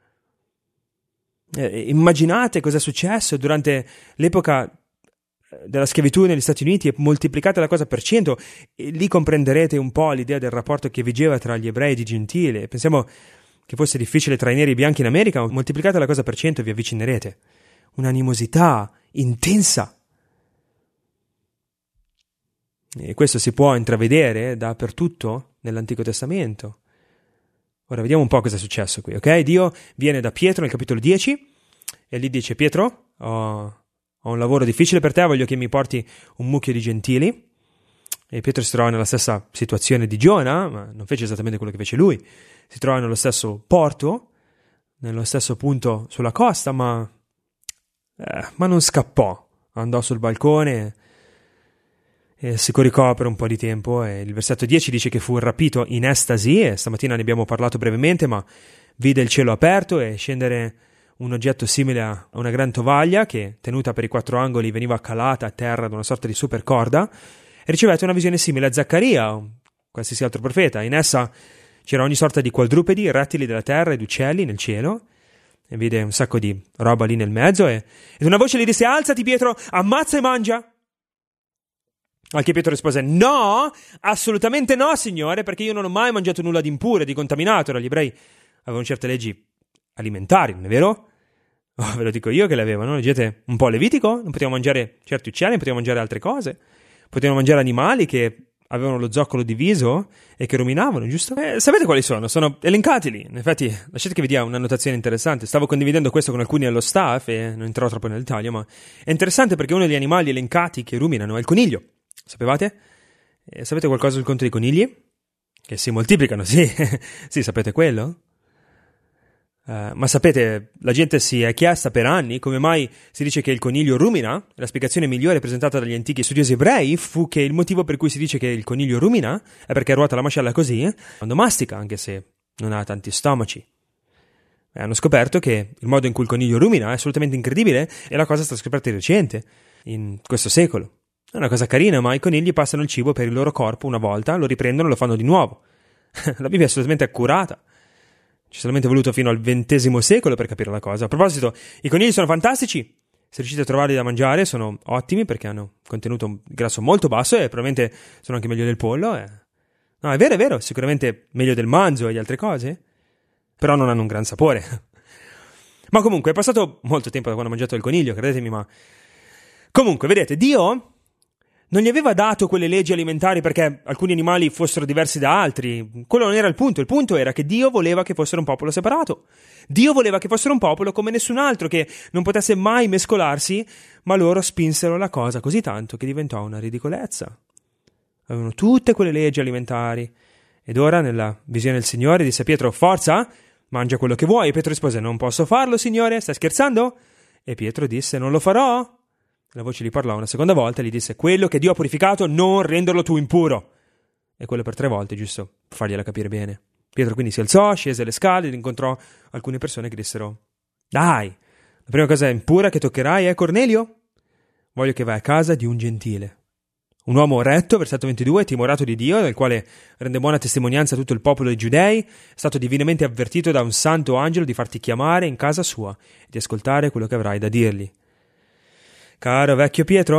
Immaginate cosa è successo durante l'epoca della schiavitù negli Stati Uniti e moltiplicate la cosa per 100 e lì comprenderete un po' l'idea del rapporto che vigeva tra gli ebrei ed i gentili. Pensiamo che fosse difficile tra i neri e i bianchi in America, ma moltiplicate la cosa per 100 e vi avvicinerete. Un'animosità intensa. E questo si può intravedere dappertutto nell'Antico Testamento. Ora vediamo un po' cosa è successo qui, ok? Dio viene da Pietro nel capitolo 10 e gli dice: Pietro, ho un lavoro difficile per te, voglio che mi porti un mucchio di gentili. E Pietro si trova nella stessa situazione di Giona, ma non fece esattamente quello che fece lui. Si trova nello stesso porto, nello stesso punto sulla costa, ma non scappò. Andò sul balcone e si coricò per un po' di tempo, e il versetto 10 dice che fu rapito in estasi, e stamattina ne abbiamo parlato brevemente, ma vide il cielo aperto e scendere un oggetto simile a una gran tovaglia che, tenuta per i 4 angoli, veniva calata a terra da una sorta di supercorda, e ricevette una visione simile a Zaccaria o qualsiasi altro profeta. In essa c'era ogni sorta di quadrupedi, rettili della terra ed uccelli nel cielo, e vide un sacco di roba lì nel mezzo, ed una voce gli disse: alzati Pietro, ammazza e mangia. Al che Pietro rispose: no, assolutamente no, Signore, perché io non ho mai mangiato nulla di impuro e di contaminato. Ora gli ebrei avevano certe leggi alimentari, non è vero? Oh, ve lo dico io che le avevano. Leggete un po' Levitico, non potevano mangiare certi uccelli, non potevano mangiare altre cose, potevano mangiare animali che avevano lo zoccolo diviso e che ruminavano, giusto? Sapete quali sono? Sono elencati lì. In effetti, lasciate che vi dia una notazione interessante. Stavo condividendo questo con alcuni dello staff e non entrerò troppo nel dettaglio, ma è interessante perché uno degli animali elencati che ruminano è il coniglio. Sapevate? Sapete qualcosa sul conto dei conigli? Che si moltiplicano, sì. Sì, sapete quello? Ma sapete, la gente si è chiesta per anni come mai si dice che il coniglio rumina. La spiegazione migliore presentata dagli antichi studiosi ebrei fu che il motivo per cui si dice che il coniglio rumina è perché ruota la mascella così quando mastica, anche se non ha tanti stomaci. Hanno scoperto che il modo in cui il coniglio rumina è assolutamente incredibile, e la cosa è stata scoperta di recente, in questo secolo. È una cosa carina, ma i conigli passano il cibo per il loro corpo una volta, lo riprendono e lo fanno di nuovo. La Bibbia è assolutamente accurata. Ci è solamente voluto fino al XX secolo per capire la cosa. A proposito, i conigli sono fantastici. Se riuscite a trovarli da mangiare, sono ottimi perché hanno contenuto grasso molto basso e probabilmente sono anche meglio del pollo. No, è vero, sicuramente meglio del manzo e di altre cose, però non hanno un gran sapore. Ma comunque, è passato molto tempo da quando ho mangiato il coniglio, credetemi, ma... Comunque, vedete, Dio non gli aveva dato quelle leggi alimentari perché alcuni animali fossero diversi da altri. Quello non era il punto era che Dio voleva che fossero un popolo separato. Dio voleva che fossero un popolo come nessun altro, che non potesse mai mescolarsi, ma loro spinsero la cosa così tanto che diventò una ridicolezza. Avevano tutte quelle leggi alimentari, ed ora nella visione del Signore disse a Pietro: forza, mangia quello che vuoi. E Pietro rispose: non posso farlo, Signore, stai scherzando? E Pietro disse: non lo farò. La voce gli parlò una seconda volta e gli disse: quello che Dio ha purificato non renderlo tu impuro. E quello per 3 volte, giusto per fargliela capire bene. Pietro quindi si alzò, scese le scale ed incontrò alcune persone che dissero: dai, la prima cosa impura che toccherai è Cornelio. Voglio che vai a casa di un gentile, un uomo retto, versetto 22, timorato di Dio, del quale rende buona testimonianza tutto il popolo dei Giudei, è stato divinamente avvertito da un santo angelo di farti chiamare in casa sua e di ascoltare quello che avrai da dirgli. Caro vecchio Pietro,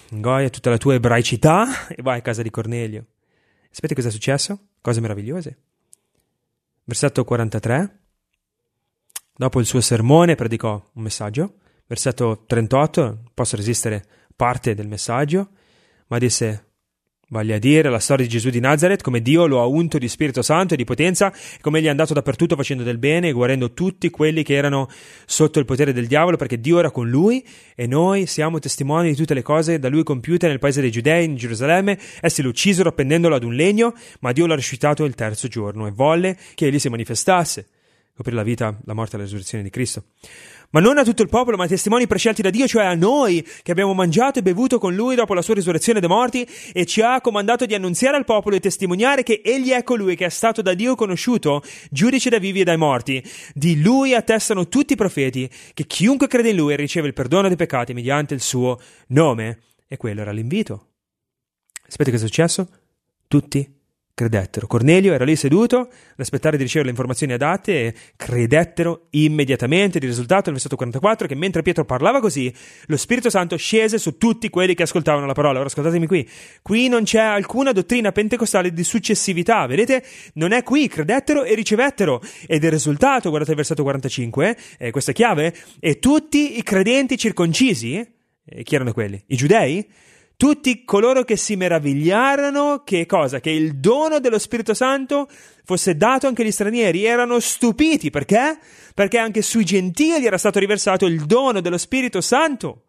ingoia tutta la tua ebraicità e vai a casa di Cornelio. Sapete cosa è successo? Cose meravigliose. Versetto 43. Dopo il suo sermone predicò un messaggio. Versetto 38, non posso resistere parte del messaggio, ma disse, vale a dire la storia di Gesù di Nazaret, come Dio lo ha unto di Spirito Santo e di potenza, e come egli è andato dappertutto facendo del bene e guarendo tutti quelli che erano sotto il potere del diavolo, perché Dio era con lui, e noi siamo testimoni di tutte le cose da lui compiute nel paese dei Giudei, in Gerusalemme. Essi lo uccisero appendendolo ad un legno, ma Dio l'ha risuscitato il terzo giorno e volle che egli si manifestasse, coprire la vita, la morte e la risurrezione di Cristo. Ma non a tutto il popolo, ma ai testimoni prescelti da Dio, cioè a noi che abbiamo mangiato e bevuto con lui dopo la sua risurrezione dai morti, e ci ha comandato di annunziare al popolo e testimoniare che egli è colui che è stato da Dio conosciuto, giudice dai vivi e dai morti. Di lui attestano tutti i profeti che chiunque crede in lui riceve il perdono dei peccati mediante il suo nome. E quello era l'invito. Sapete cosa è successo? Tutti credettero. Cornelio era lì seduto ad aspettare di ricevere le informazioni adatte e credettero immediatamente. Il risultato del versetto 44 è che mentre Pietro parlava così, lo Spirito Santo scese su tutti quelli che ascoltavano la parola. Ora ascoltatemi qui. Qui non c'è alcuna dottrina pentecostale di successività, vedete? Non è qui, credettero e ricevettero. Ed il risultato, guardate il versetto 45, questa è chiave, e tutti i credenti circoncisi, chi erano quelli? I giudei? Tutti coloro che si meravigliarono che cosa? Che il dono dello Spirito Santo fosse dato anche agli stranieri. Erano stupiti. Perché? Perché anche sui gentili era stato riversato il dono dello Spirito Santo.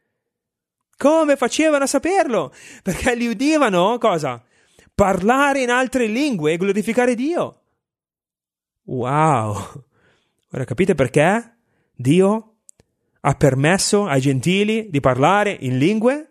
Come facevano a saperlo? Perché li udivano, cosa? Parlare in altre lingue e glorificare Dio. Wow! Ora capite perché Dio ha permesso ai gentili di parlare in lingue?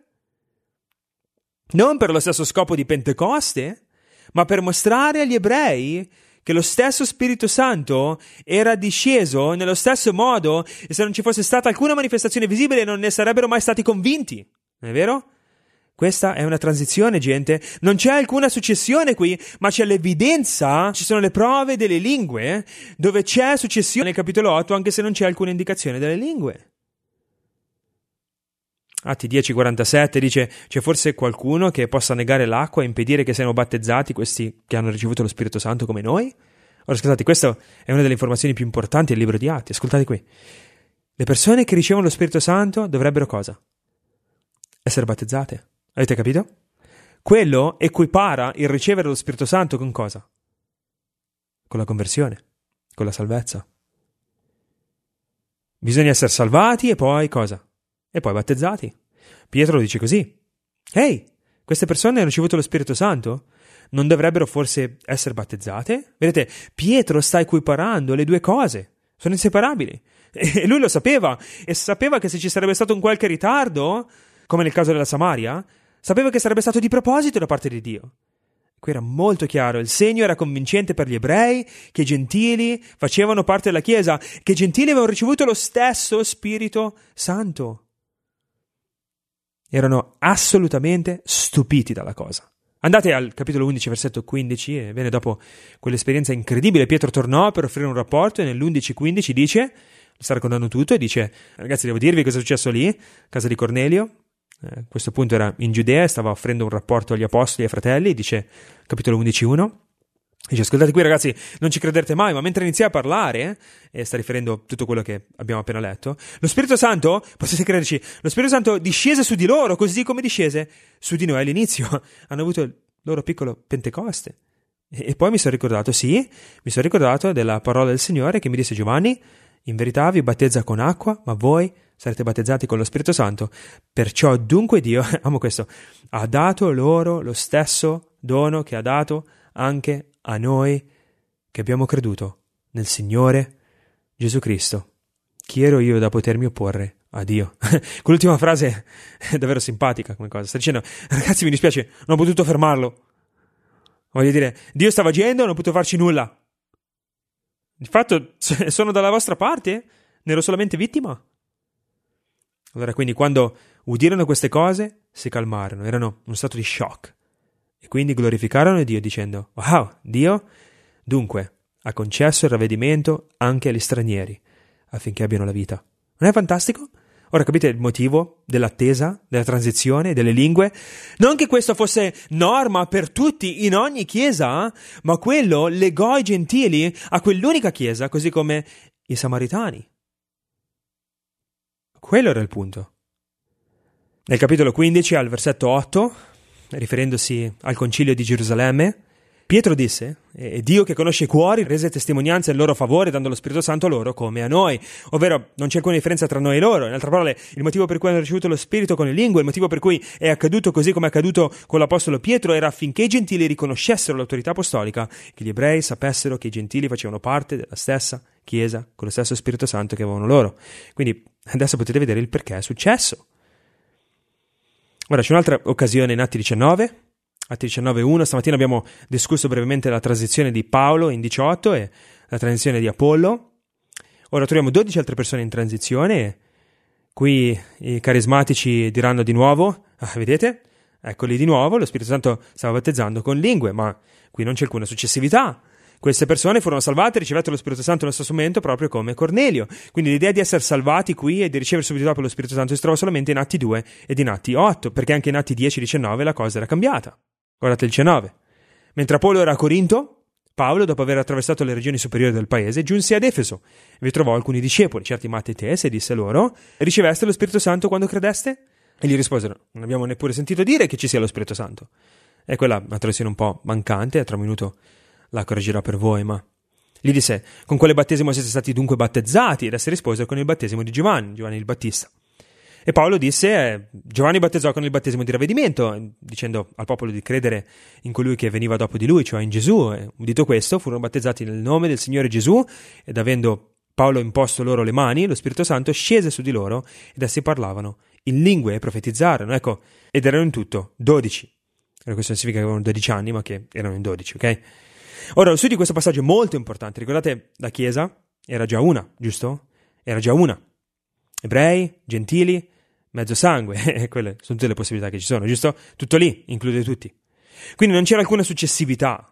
Non per lo stesso scopo di Pentecoste, ma per mostrare agli ebrei che lo stesso Spirito Santo era disceso nello stesso modo, e se non ci fosse stata alcuna manifestazione visibile non ne sarebbero mai stati convinti. Non è vero? Questa è una transizione, gente. Non c'è alcuna successione qui, ma c'è l'evidenza, ci sono le prove delle lingue, dove c'è successione nel capitolo 8, anche se non c'è alcuna indicazione delle lingue. Atti 10:47 dice, c'è forse qualcuno che possa negare l'acqua e impedire che siano battezzati questi che hanno ricevuto lo Spirito Santo come noi? Ora ascoltate, questa è una delle informazioni più importanti del libro di Atti, ascoltate qui. Le persone che ricevono lo Spirito Santo dovrebbero cosa? Essere battezzate. Avete capito? Quello equipara il ricevere lo Spirito Santo con cosa? Con la conversione, con la salvezza. Bisogna essere salvati e poi cosa? E poi battezzati. Pietro lo dice così. Ehi, queste persone hanno ricevuto lo Spirito Santo? Non dovrebbero forse essere battezzate? Vedete, Pietro sta equiparando le due cose. Sono inseparabili. E lui lo sapeva. E sapeva che se ci sarebbe stato un qualche ritardo, come nel caso della Samaria, sapeva che sarebbe stato di proposito da parte di Dio. Qui era molto chiaro, il segno era convincente per gli ebrei, che i gentili facevano parte della Chiesa, che i gentili avevano ricevuto lo stesso Spirito Santo. Erano assolutamente stupiti dalla cosa. Andate al capitolo 11, versetto 15, e bene, dopo quell'esperienza incredibile Pietro tornò per offrire un rapporto e nell'11:15 dice, sta raccontando tutto e dice, ragazzi devo dirvi cosa è successo lì, casa di Cornelio, a questo punto era in Giudea, stava offrendo un rapporto agli apostoli e ai fratelli, dice capitolo 11:1, dice ascoltate qui ragazzi, non ci crederete mai, ma mentre iniziai a parlare, e sta riferendo a tutto quello che abbiamo appena letto, lo Spirito Santo, potete crederci, lo Spirito Santo discese su di loro, così come discese su di noi all'inizio. Hanno avuto il loro piccolo Pentecoste. E poi mi sono ricordato della parola del Signore che mi disse Giovanni, in verità vi battezza con acqua, ma voi sarete battezzati con lo Spirito Santo. Perciò dunque Dio, amo questo, ha dato loro lo stesso dono che ha dato anche a noi che abbiamo creduto nel Gesù Cristo. Chi ero io da potermi opporre a Dio? Quell'ultima frase è davvero simpatica come cosa. Sta dicendo, ragazzi mi dispiace, non ho potuto fermarlo. Voglio dire, Dio stava agendo, non ho potuto farci nulla. Di fatto sono dalla vostra parte? Ne ero solamente vittima? Allora quindi quando udirono queste cose si calmarono, erano in uno stato di shock. E quindi glorificarono Dio dicendo, wow, Dio dunque ha concesso il ravvedimento anche agli stranieri affinché abbiano la vita. Non è fantastico? Ora capite il motivo dell'attesa, della transizione, delle lingue? Non che questo fosse norma per tutti in ogni chiesa, ma quello legò i gentili a quell'unica chiesa, così come i samaritani. Quello era il punto. Nel capitolo 15, al versetto 8, riferendosi al concilio di Gerusalemme, Pietro disse: «E Dio che conosce i cuori rese testimonianza in loro favore dando lo Spirito Santo a loro come a noi», ovvero non c'è alcuna differenza tra noi e loro. In altre parole, il motivo per cui hanno ricevuto lo Spirito con le lingue, il motivo per cui è accaduto così come è accaduto con l'Apostolo Pietro, era affinché i gentili riconoscessero l'autorità apostolica, che gli ebrei sapessero che i gentili facevano parte della stessa Chiesa con lo stesso Spirito Santo che avevano loro. Quindi adesso potete vedere il perché è successo. Ora c'è un'altra occasione in Atti 19. Atti 19.1, stamattina abbiamo discusso brevemente la transizione di Paolo in 18 e la transizione di Apollo. Ora troviamo 12 altre persone in transizione e qui i carismatici diranno di nuovo: vedete? Eccoli di nuovo, lo Spirito Santo stava battezzando con lingue, ma qui non c'è alcuna successività. Queste persone furono salvate e ricevettero lo Spirito Santo nello stesso momento, proprio come Cornelio. Quindi l'idea di essere salvati qui e di ricevere subito dopo lo Spirito Santo si trova solamente in Atti 2 ed in Atti 8, perché anche in Atti 10-19 la cosa era cambiata. Guardate il 19. Mentre Apollo era a Corinto, Paolo, dopo aver attraversato le regioni superiori del paese, giunse ad Efeso e vi trovò alcuni discepoli, certi Matteo, e disse loro: «Riceveste lo Spirito Santo quando credeste?» E gli risposero: «Non abbiamo neppure sentito dire che ci sia lo Spirito Santo». E quella una traduzione un po' mancante, tra un minuto la correggerò per voi, ma gli disse: «Con quale battesimo siete stati dunque battezzati?» Ed essi risposero: «Con il battesimo di Giovanni il Battista». E Paolo disse: «Giovanni battezzò con il battesimo di ravvedimento», dicendo al popolo di credere in colui che veniva dopo di lui, cioè in Gesù. E udito questo, furono battezzati nel nome del Signore Gesù, ed avendo Paolo imposto loro le mani, lo Spirito Santo scese su di loro, ed essi parlavano in lingue e profetizzarono. Ecco, ed erano in tutto 12. Questo non significa che avevano 12 anni, ma che erano in 12, ok? Ora, lo studio di questo passaggio è molto importante. Ricordate, la Chiesa era già una, giusto? Era già una. Ebrei, gentili, mezzo sangue, quelle sono tutte le possibilità che ci sono, giusto? Tutto lì, include tutti. Quindi non c'era alcuna successività.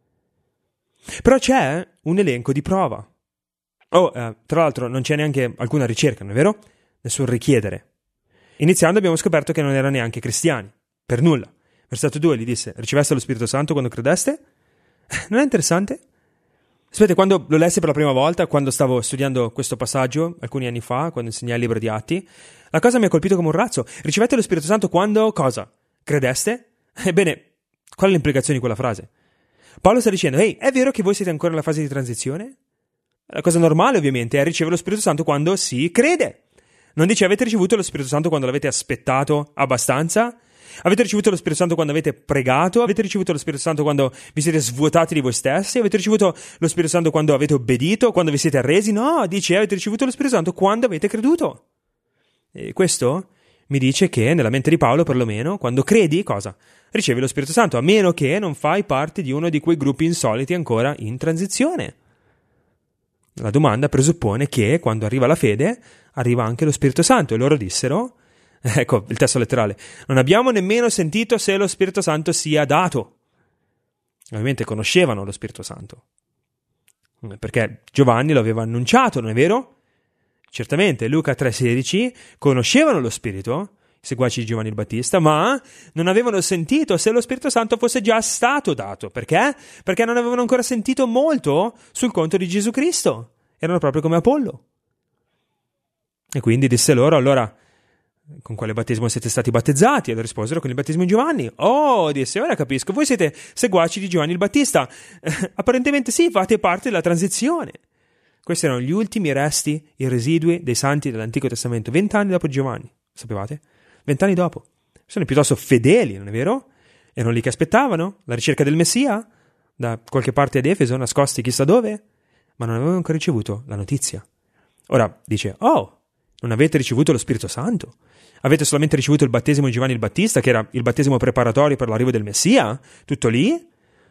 Però c'è un elenco di prova. Tra l'altro non c'è neanche alcuna ricerca, non è vero? Nessun richiedere. Iniziando abbiamo scoperto che non erano neanche cristiani, per nulla. Versetto 2 gli disse: «Riceveste lo Spirito Santo quando credeste?» Non è interessante? Sapete, quando lo lessi per la prima volta, quando stavo studiando questo passaggio, alcuni anni fa, quando insegnai il libro di Atti, la cosa mi ha colpito come un razzo. Ricevete lo Spirito Santo quando cosa? Credeste? Ebbene, qual è l'implicazione di quella frase? Paolo sta dicendo: «Ehi, è vero che voi siete ancora nella fase di transizione?» La cosa normale, ovviamente, è ricevere lo Spirito Santo quando si crede. Non dice: «Avete ricevuto lo Spirito Santo quando l'avete aspettato abbastanza?» Avete ricevuto lo Spirito Santo quando avete pregato? Avete ricevuto lo Spirito Santo quando vi siete svuotati di voi stessi? Avete ricevuto lo Spirito Santo quando avete obbedito? Quando vi siete arresi? No, dice: avete ricevuto lo Spirito Santo quando avete creduto. E questo mi dice che nella mente di Paolo, perlomeno, quando credi, cosa? Ricevi lo Spirito Santo, a meno che non fai parte di uno di quei gruppi insoliti ancora in transizione. La domanda presuppone che quando arriva la fede arriva anche lo Spirito Santo, e loro dissero, ecco il testo letterale: «Non abbiamo nemmeno sentito se lo Spirito Santo sia dato». Ovviamente conoscevano lo Spirito Santo, perché Giovanni lo aveva annunciato, non è vero? Certamente, Luca 3,16, conoscevano lo Spirito, i seguaci di Giovanni il Battista, ma non avevano sentito se lo Spirito Santo fosse già stato dato. Perché? Perché non avevano ancora sentito molto sul conto di Gesù Cristo. Erano proprio come Apollo. E quindi disse loro: «Allora, con quale battesimo siete stati battezzati?» E loro risposero: «Con il battesimo di Giovanni». «Oh», disse, «ora capisco, voi siete seguaci di Giovanni il Battista». Apparentemente sì, fate parte della transizione. Questi erano gli ultimi resti, i residui dei santi dell'Antico Testamento, 20 anni dopo Giovanni, sapevate? 20 anni dopo. Sono piuttosto fedeli, non è vero? Erano lì che aspettavano la ricerca del Messia, da qualche parte ad Efeso, nascosti chissà dove, ma non avevano ancora ricevuto la notizia. Ora dice: «Oh, non avete ricevuto lo Spirito Santo? Avete solamente ricevuto il battesimo di Giovanni il Battista, che era il battesimo preparatorio per l'arrivo del Messia? Tutto lì?»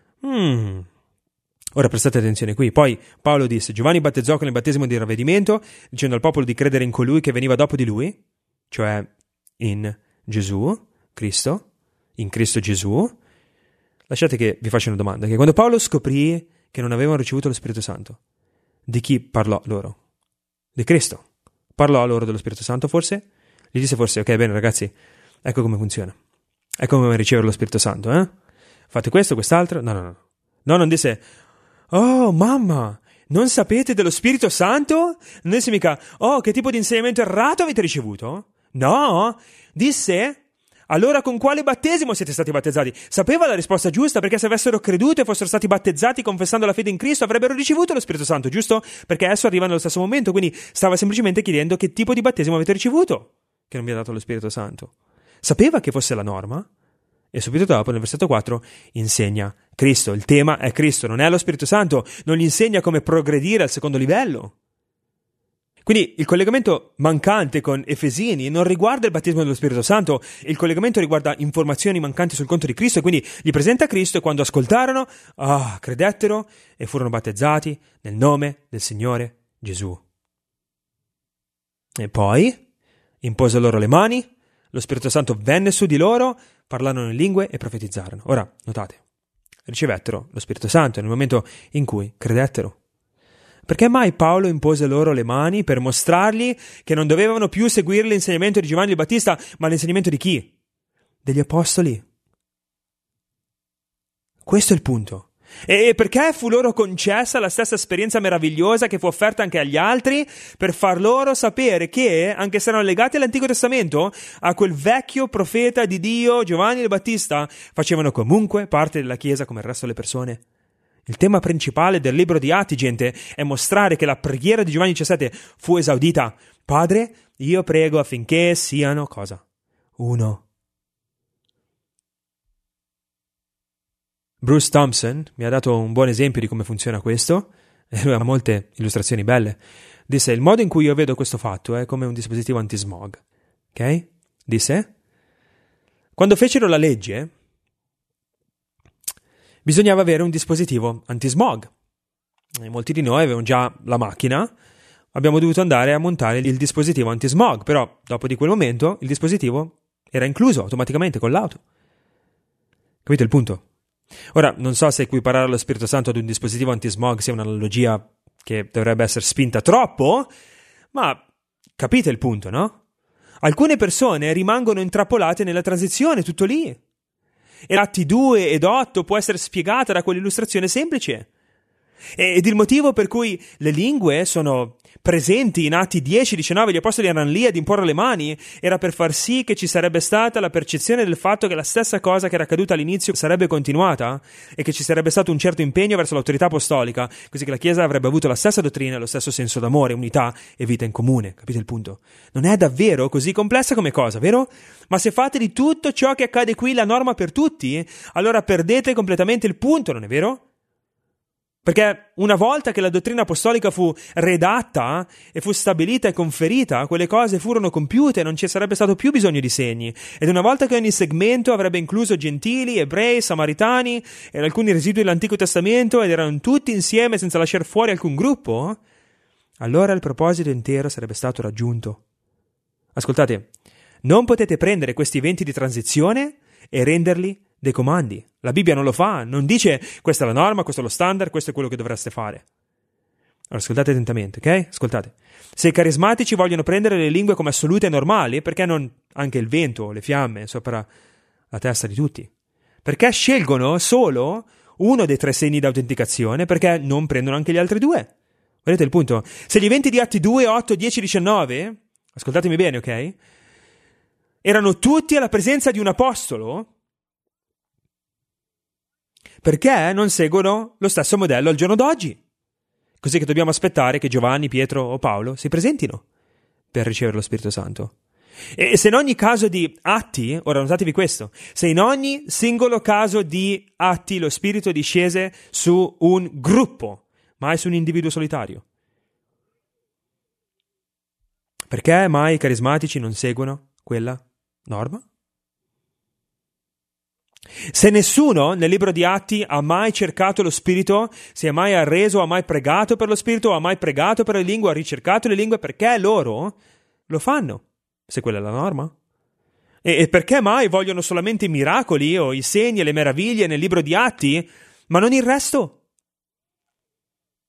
Ora prestate attenzione qui. Poi Paolo disse: «Giovanni battezzò con il battesimo di ravvedimento, dicendo al popolo di credere in colui che veniva dopo di lui», cioè in Gesù, Cristo, in Cristo Gesù. Lasciate che vi faccia una domanda: che quando Paolo scoprì che non avevano ricevuto lo Spirito Santo, di chi parlò loro? Di Cristo. Parlò loro dello Spirito Santo, forse? Gli disse forse, ok, bene ragazzi, ecco come funziona. Ecco come ricevere lo Spirito Santo, eh? Fate questo, quest'altro? No. No, non disse, oh mamma, non sapete dello Spirito Santo? Non disse mica, oh, che tipo di insegnamento errato avete ricevuto? No, disse, allora con quale battesimo siete stati battezzati? Sapeva la risposta giusta, perché se avessero creduto e fossero stati battezzati confessando la fede in Cristo avrebbero ricevuto lo Spirito Santo, giusto? Perché esso arriva nello stesso momento, quindi stava semplicemente chiedendo che tipo di battesimo avete ricevuto, che non vi ha dato lo Spirito Santo. Sapeva che fosse la norma, e subito dopo, nel versetto 4, insegna Cristo. Il tema è Cristo, non è lo Spirito Santo, non gli insegna come progredire al secondo livello. Quindi il collegamento mancante con Efesini non riguarda il battesimo dello Spirito Santo, il collegamento riguarda informazioni mancanti sul conto di Cristo, e quindi gli presenta Cristo, e quando ascoltarono, credettero e furono battezzati nel nome del Signore Gesù. E poi impose loro le mani, lo Spirito Santo venne su di loro, parlarono in lingue e profetizzarono. Ora, notate, ricevettero lo Spirito Santo nel momento in cui credettero. Perché mai Paolo impose loro le mani per mostrargli che non dovevano più seguire l'insegnamento di Giovanni il Battista, ma l'insegnamento di chi? Degli apostoli. Questo è il punto. E perché fu loro concessa la stessa esperienza meravigliosa che fu offerta anche agli altri, per far loro sapere che, anche se erano legati all'Antico Testamento, a quel vecchio profeta di Dio, Giovanni il Battista, facevano comunque parte della Chiesa come il resto delle persone. Il tema principale del libro di Atti, gente, è mostrare che la preghiera di Giovanni 17 fu esaudita. Padre, io prego affinché siano cosa? Uno. Bruce Thompson mi ha dato un buon esempio di come funziona questo, e lui ha molte illustrazioni belle. Disse, il modo in cui io vedo questo fatto è come un dispositivo antismog. Ok? Disse, quando fecero la legge, bisognava avere un dispositivo antismog. E molti di noi avevano già la macchina, abbiamo dovuto andare a montare il dispositivo antismog, però dopo di quel momento il dispositivo era incluso automaticamente con l'auto. Capite il punto? Ora, non so se equiparare lo Spirito Santo ad un dispositivo antismog sia un'analogia che dovrebbe essere spinta troppo, ma capite il punto, no? Alcune persone rimangono intrappolate nella transizione, tutto lì. E Atti 2 ed 8 può essere spiegata da quell'illustrazione semplice. Ed il motivo per cui le lingue sono presenti in Atti 10-19, gli apostoli erano lì ad imporre le mani, era per far sì che ci sarebbe stata la percezione del fatto che la stessa cosa che era accaduta all'inizio sarebbe continuata, e che ci sarebbe stato un certo impegno verso l'autorità apostolica, così che la Chiesa avrebbe avuto la stessa dottrina, lo stesso senso d'amore, unità e vita in comune. Capite il punto? Non è davvero così complessa come cosa, vero? Ma se fate di tutto ciò che accade qui la norma per tutti, allora perdete completamente il punto, non è vero? Perché una volta che la dottrina apostolica fu redatta e fu stabilita e conferita, quelle cose furono compiute, non ci sarebbe stato più bisogno di segni. Ed una volta che ogni segmento avrebbe incluso gentili, ebrei, samaritani ed alcuni residui dell'Antico Testamento, ed erano tutti insieme senza lasciare fuori alcun gruppo, allora il proposito intero sarebbe stato raggiunto. Ascoltate, non potete prendere questi eventi di transizione e renderli dei comandi. La Bibbia non lo fa, non dice questa è la norma, questo è lo standard, questo è quello che dovreste fare. Allora, ascoltate attentamente, ok? Ascoltate. Se i carismatici vogliono prendere le lingue come assolute e normali, perché non anche il vento o le fiamme sopra la testa di tutti? Perché scelgono solo uno dei 3 segni d'autenticazione, perché non prendono anche gli altri 2? Vedete il punto? Se gli eventi di Atti 2, 8, 10, 19, ascoltatemi bene, ok? Erano tutti alla presenza di un apostolo, perché non seguono lo stesso modello al giorno d'oggi? Così che dobbiamo aspettare che Giovanni, Pietro o Paolo si presentino per ricevere lo Spirito Santo. E se in ogni caso di atti, ora notatevi questo, se in ogni singolo caso di atti lo Spirito discese su un gruppo, mai su un individuo solitario, perché mai i carismatici non seguono quella norma? Se nessuno nel libro di Atti ha mai cercato lo Spirito, si è mai arreso, ha mai pregato per lo Spirito, ha mai pregato per le lingue, ha ricercato le lingue, perché loro lo fanno, se quella è la norma? E perché mai vogliono solamente i miracoli o i segni e le meraviglie nel libro di Atti, ma non il resto?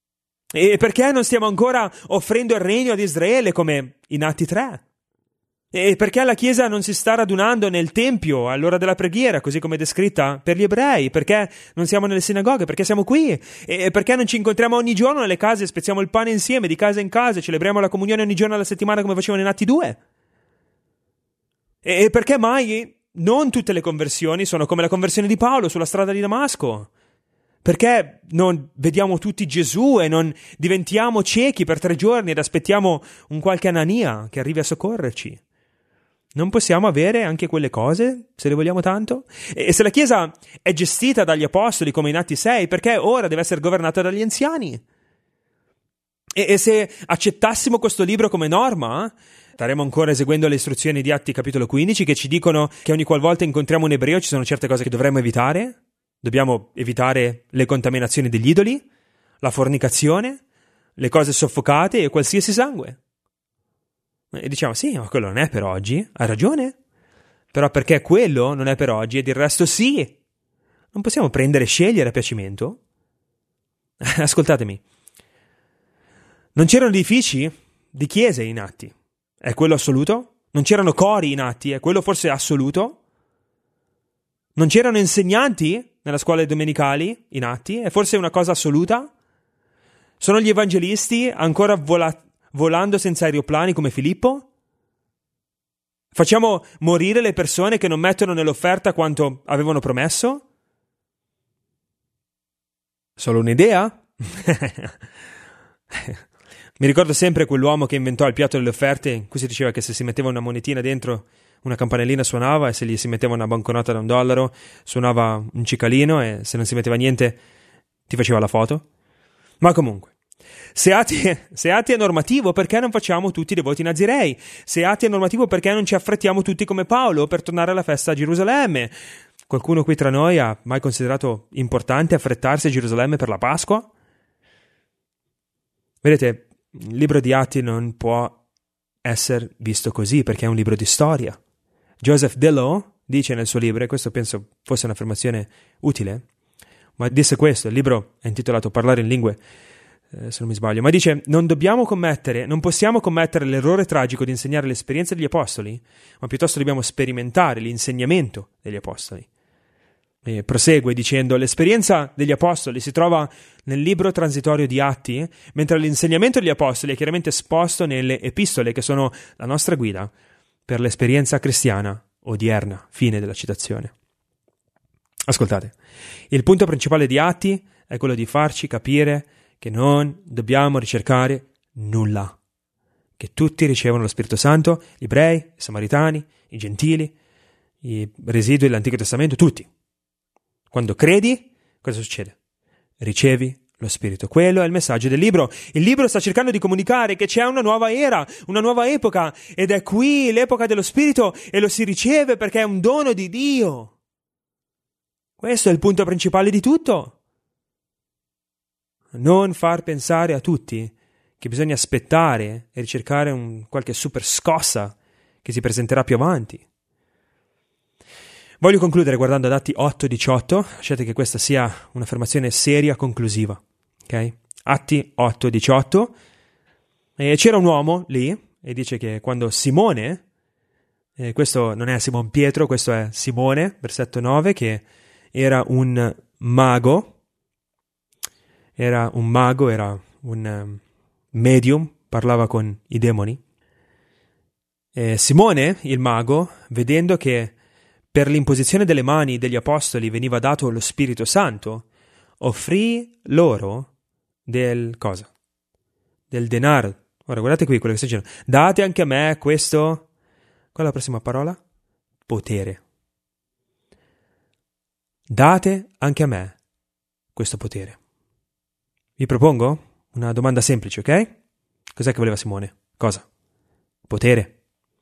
E perché non stiamo ancora offrendo il regno ad Israele come in Atti 3? E perché la Chiesa non si sta radunando nel Tempio all'ora della preghiera, così come è descritta per gli ebrei? Perché non siamo nelle sinagoghe? Perché siamo qui? E perché non ci incontriamo ogni giorno nelle case, spezziamo il pane insieme, di casa in casa, e celebriamo la comunione ogni giorno alla settimana come facevano in Atti 2? E perché mai non tutte le conversioni sono come la conversione di Paolo sulla strada di Damasco? Perché non vediamo tutti Gesù e non diventiamo ciechi per 3 giorni ed aspettiamo un qualche Anania che arrivi a soccorrerci? Non possiamo avere anche quelle cose, se le vogliamo tanto? E se la Chiesa è gestita dagli apostoli come in Atti 6, perché ora deve essere governata dagli anziani? E se accettassimo questo libro come norma, staremo ancora eseguendo le istruzioni di Atti capitolo 15 che ci dicono che ogni qualvolta incontriamo un ebreo ci sono certe cose che dovremmo evitare? Dobbiamo evitare le contaminazioni degli idoli, la fornicazione, le cose soffocate e qualsiasi sangue. E diciamo, sì, ma quello non è per oggi, hai ragione. Però perché quello non è per oggi ed il resto sì? Non possiamo prendere e scegliere a piacimento? Ascoltatemi. Non c'erano edifici di chiese in Atti. È quello assoluto? Non c'erano cori in Atti? È quello forse assoluto? Non c'erano insegnanti nella scuola domenicali in Atti? È forse una cosa assoluta? Sono gli evangelisti ancora volando senza aeroplani come Filippo? Facciamo morire le persone che non mettono nell'offerta quanto avevano promesso? Solo un'idea? Mi ricordo sempre quell'uomo che inventò il piatto delle offerte, in cui si diceva che se si metteva una monetina dentro, una campanellina suonava, e se gli si metteva una banconota da $1 suonava un cicalino, e se non si metteva niente ti faceva la foto. Ma comunque, se Atti è normativo, perché non facciamo tutti i devoti nazirei? Se Atti è normativo, perché non ci affrettiamo tutti come Paolo per tornare alla festa a Gerusalemme? Qualcuno qui tra noi ha mai considerato importante affrettarsi a Gerusalemme per la Pasqua? Vedete, il libro di Atti non può essere visto così, perché è un libro di storia. Joseph Dello dice nel suo libro, e questo penso fosse un'affermazione utile, ma disse questo, il libro è intitolato Parlare in lingue, se non mi sbaglio, ma dice: non possiamo commettere l'errore tragico di insegnare l'esperienza degli apostoli, ma piuttosto dobbiamo sperimentare l'insegnamento degli apostoli. E prosegue dicendo: l'esperienza degli apostoli si trova nel libro transitorio di Atti, mentre l'insegnamento degli apostoli è chiaramente esposto nelle epistole, che sono la nostra guida per l'esperienza cristiana odierna. Fine della citazione. Ascoltate, il punto principale di Atti è quello di farci capire che non dobbiamo ricercare nulla, che tutti ricevono lo Spirito Santo, gli ebrei, i samaritani, i gentili, i residui dell'Antico Testamento, tutti. Quando credi, cosa succede? Ricevi lo Spirito. Quello è il messaggio del libro. Il libro sta cercando di comunicare che c'è una nuova era, una nuova epoca, ed è qui l'epoca dello Spirito, e lo si riceve perché è un dono di Dio. Questo è il punto principale di tutto. Non far pensare a tutti che bisogna aspettare e ricercare qualche super scossa che si presenterà più avanti. Voglio concludere guardando ad Atti 8:18, lasciate che questa sia un'affermazione seria, conclusiva. Ok? Atti 8:18, e c'era un uomo lì, e dice che quando Simone, questo non è Simon Pietro, questo è Simone, versetto 9, che era un mago, era un medium, parlava con i demoni. E Simone, il mago, vedendo che per l'imposizione delle mani degli apostoli veniva dato lo Spirito Santo, offrì loro del cosa? Del denaro. Ora guardate qui quello che sta dicendo. Date anche a me questo. Qual è la prossima parola? Potere. Date anche a me questo potere. Vi propongo una domanda semplice, ok? Cos'è che voleva Simone? Cosa? Potere.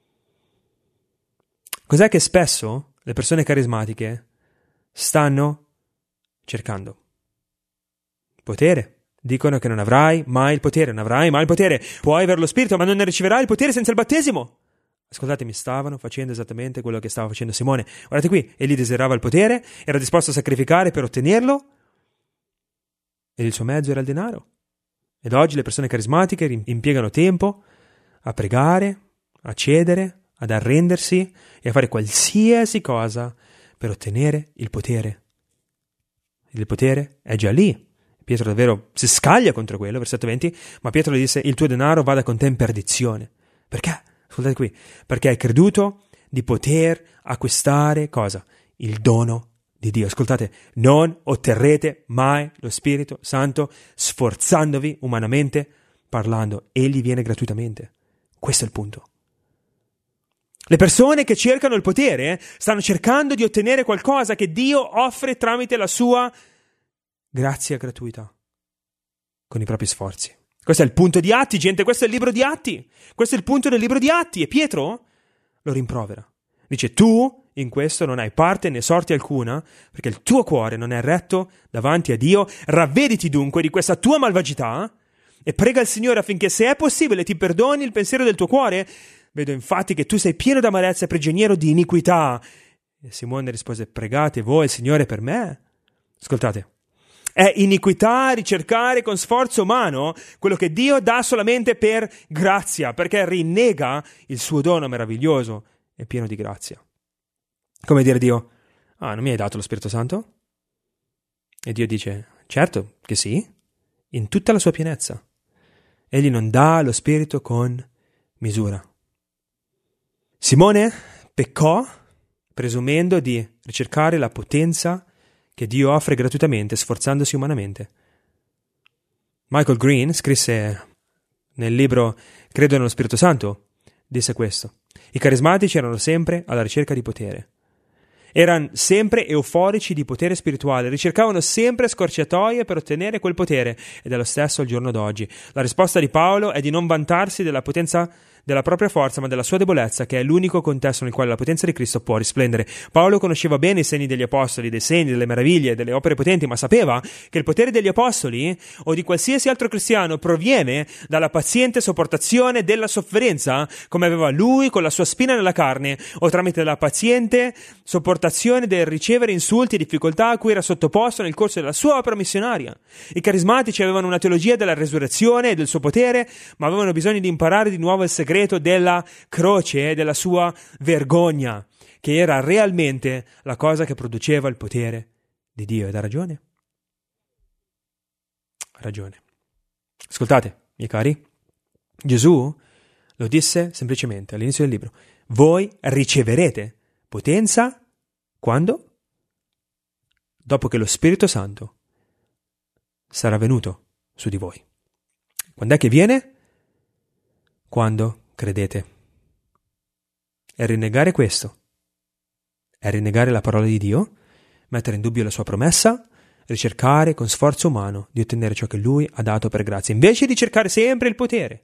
Cos'è che spesso le persone carismatiche stanno cercando? Potere. Dicono che non avrai mai il potere, non avrai mai il potere. Puoi avere lo Spirito, ma non ne riceverai il potere senza il battesimo. Ascoltatemi, stavano facendo esattamente quello che stava facendo Simone. Guardate qui, egli desiderava il potere, era disposto a sacrificare per ottenerlo, ed il suo mezzo era il denaro. Ed oggi le persone carismatiche impiegano tempo a pregare, a cedere, ad arrendersi e a fare qualsiasi cosa per ottenere il potere. Il potere è già lì. Pietro davvero si scaglia contro quello, versetto 20, ma Pietro gli disse: il tuo denaro vada con te in perdizione. Perché? Ascoltate qui. Perché hai creduto di poter acquistare cosa? Il dono di Dio. Ascoltate, non otterrete mai lo Spirito Santo sforzandovi umanamente parlando. Egli viene gratuitamente. Questo è il punto. Le persone che cercano il potere stanno cercando di ottenere qualcosa che Dio offre tramite la sua grazia gratuita, con i propri sforzi. Questo è il punto di Atti, gente, questo è il libro di Atti. Questo è il punto del libro di Atti. E Pietro lo rimprovera. Dice: tu in questo non hai parte né sorte alcuna, perché il tuo cuore non è retto davanti a Dio. Ravvediti dunque di questa tua malvagità e prega il Signore affinché, se è possibile, ti perdoni il pensiero del tuo cuore. Vedo infatti che tu sei pieno d'amarezza e prigioniero di iniquità. E Simone rispose: pregate voi il Signore per me. Ascoltate, è iniquità ricercare con sforzo umano quello che Dio dà solamente per grazia, perché rinnega il suo dono meraviglioso e pieno di grazia. Come dire a Dio: non mi hai dato lo Spirito Santo? E Dio dice: certo che sì, in tutta la sua pienezza. Egli non dà lo Spirito con misura. Simone peccò presumendo di ricercare la potenza che Dio offre gratuitamente sforzandosi umanamente. Michael Green scrisse nel libro Credo nello Spirito Santo, disse questo: i carismatici erano sempre alla ricerca di potere. Erano sempre euforici di potere spirituale, ricercavano sempre scorciatoie per ottenere quel potere, ed è lo stesso al giorno d'oggi. La risposta di Paolo è di non vantarsi della potenza della propria forza, ma della sua debolezza, che è l'unico contesto nel quale la potenza di Cristo può risplendere. Paolo conosceva bene i segni degli apostoli, dei segni, delle meraviglie, delle opere potenti, ma sapeva che il potere degli apostoli o di qualsiasi altro cristiano proviene dalla paziente sopportazione della sofferenza, come aveva lui con la sua spina nella carne, o tramite la paziente sopportazione del ricevere insulti e difficoltà a cui era sottoposto nel corso della sua opera missionaria. I carismatici avevano una teologia della resurrezione e del suo potere, ma avevano bisogno di imparare di nuovo il segreto della croce e della sua vergogna, che era realmente la cosa che produceva il potere di Dio. Ed ha ragione. Ha ragione. Ascoltate, miei cari, Gesù lo disse semplicemente all'inizio del libro: voi riceverete potenza quando? Dopo che lo Spirito Santo sarà venuto su di voi. Quando è che viene? Quando credete. E rinnegare questo è rinnegare la parola di Dio, mettere in dubbio la sua promessa, ricercare con sforzo umano di ottenere ciò che Lui ha dato per grazia, invece di cercare sempre il potere.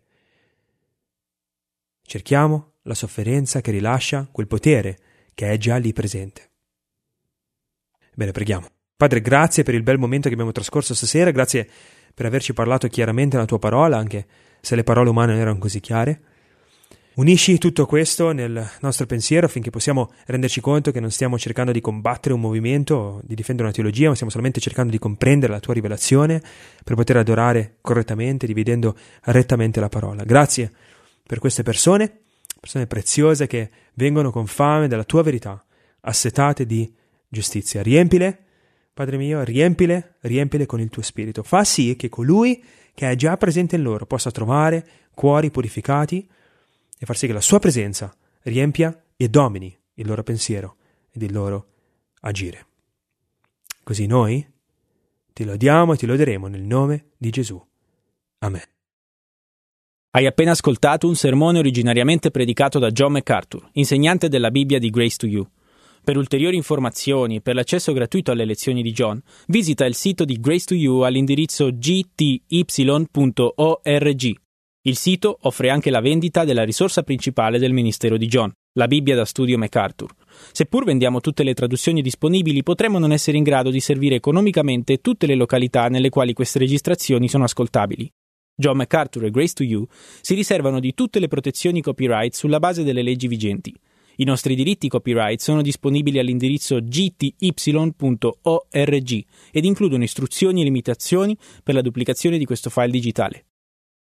Cerchiamo la sofferenza che rilascia quel potere che è già lì presente. Bene, preghiamo. Padre, grazie per il bel momento che abbiamo trascorso stasera, grazie per averci parlato chiaramente la tua parola, anche se le parole umane non erano così chiare. Unisci tutto questo nel nostro pensiero affinché possiamo renderci conto che non stiamo cercando di combattere un movimento, di difendere una teologia, ma stiamo solamente cercando di comprendere la tua rivelazione per poter adorare correttamente, dividendo rettamente la parola. Grazie per queste persone preziose che vengono con fame della tua verità, assetate di giustizia. Riempile, Padre mio, riempile con il tuo spirito. Fa sì che colui che è già presente in loro possa trovare cuori purificati e far sì che la sua presenza riempia e domini il loro pensiero ed il loro agire. Così noi ti lodiamo e ti loderemo nel nome di Gesù. Amen. Hai appena ascoltato un sermone originariamente predicato da John MacArthur, insegnante della Bibbia di Grace to You. Per ulteriori informazioni e per l'accesso gratuito alle lezioni di John, visita il sito di Grace to You all'indirizzo gty.org. Il sito offre anche la vendita della risorsa principale del ministero di John, la Bibbia da studio MacArthur. Seppur vendiamo tutte le traduzioni disponibili, potremmo non essere in grado di servire economicamente tutte le località nelle quali queste registrazioni sono ascoltabili. John MacArthur e Grace to You si riservano di tutte le protezioni copyright sulla base delle leggi vigenti. I nostri diritti copyright sono disponibili all'indirizzo gty.org ed includono istruzioni e limitazioni per la duplicazione di questo file digitale.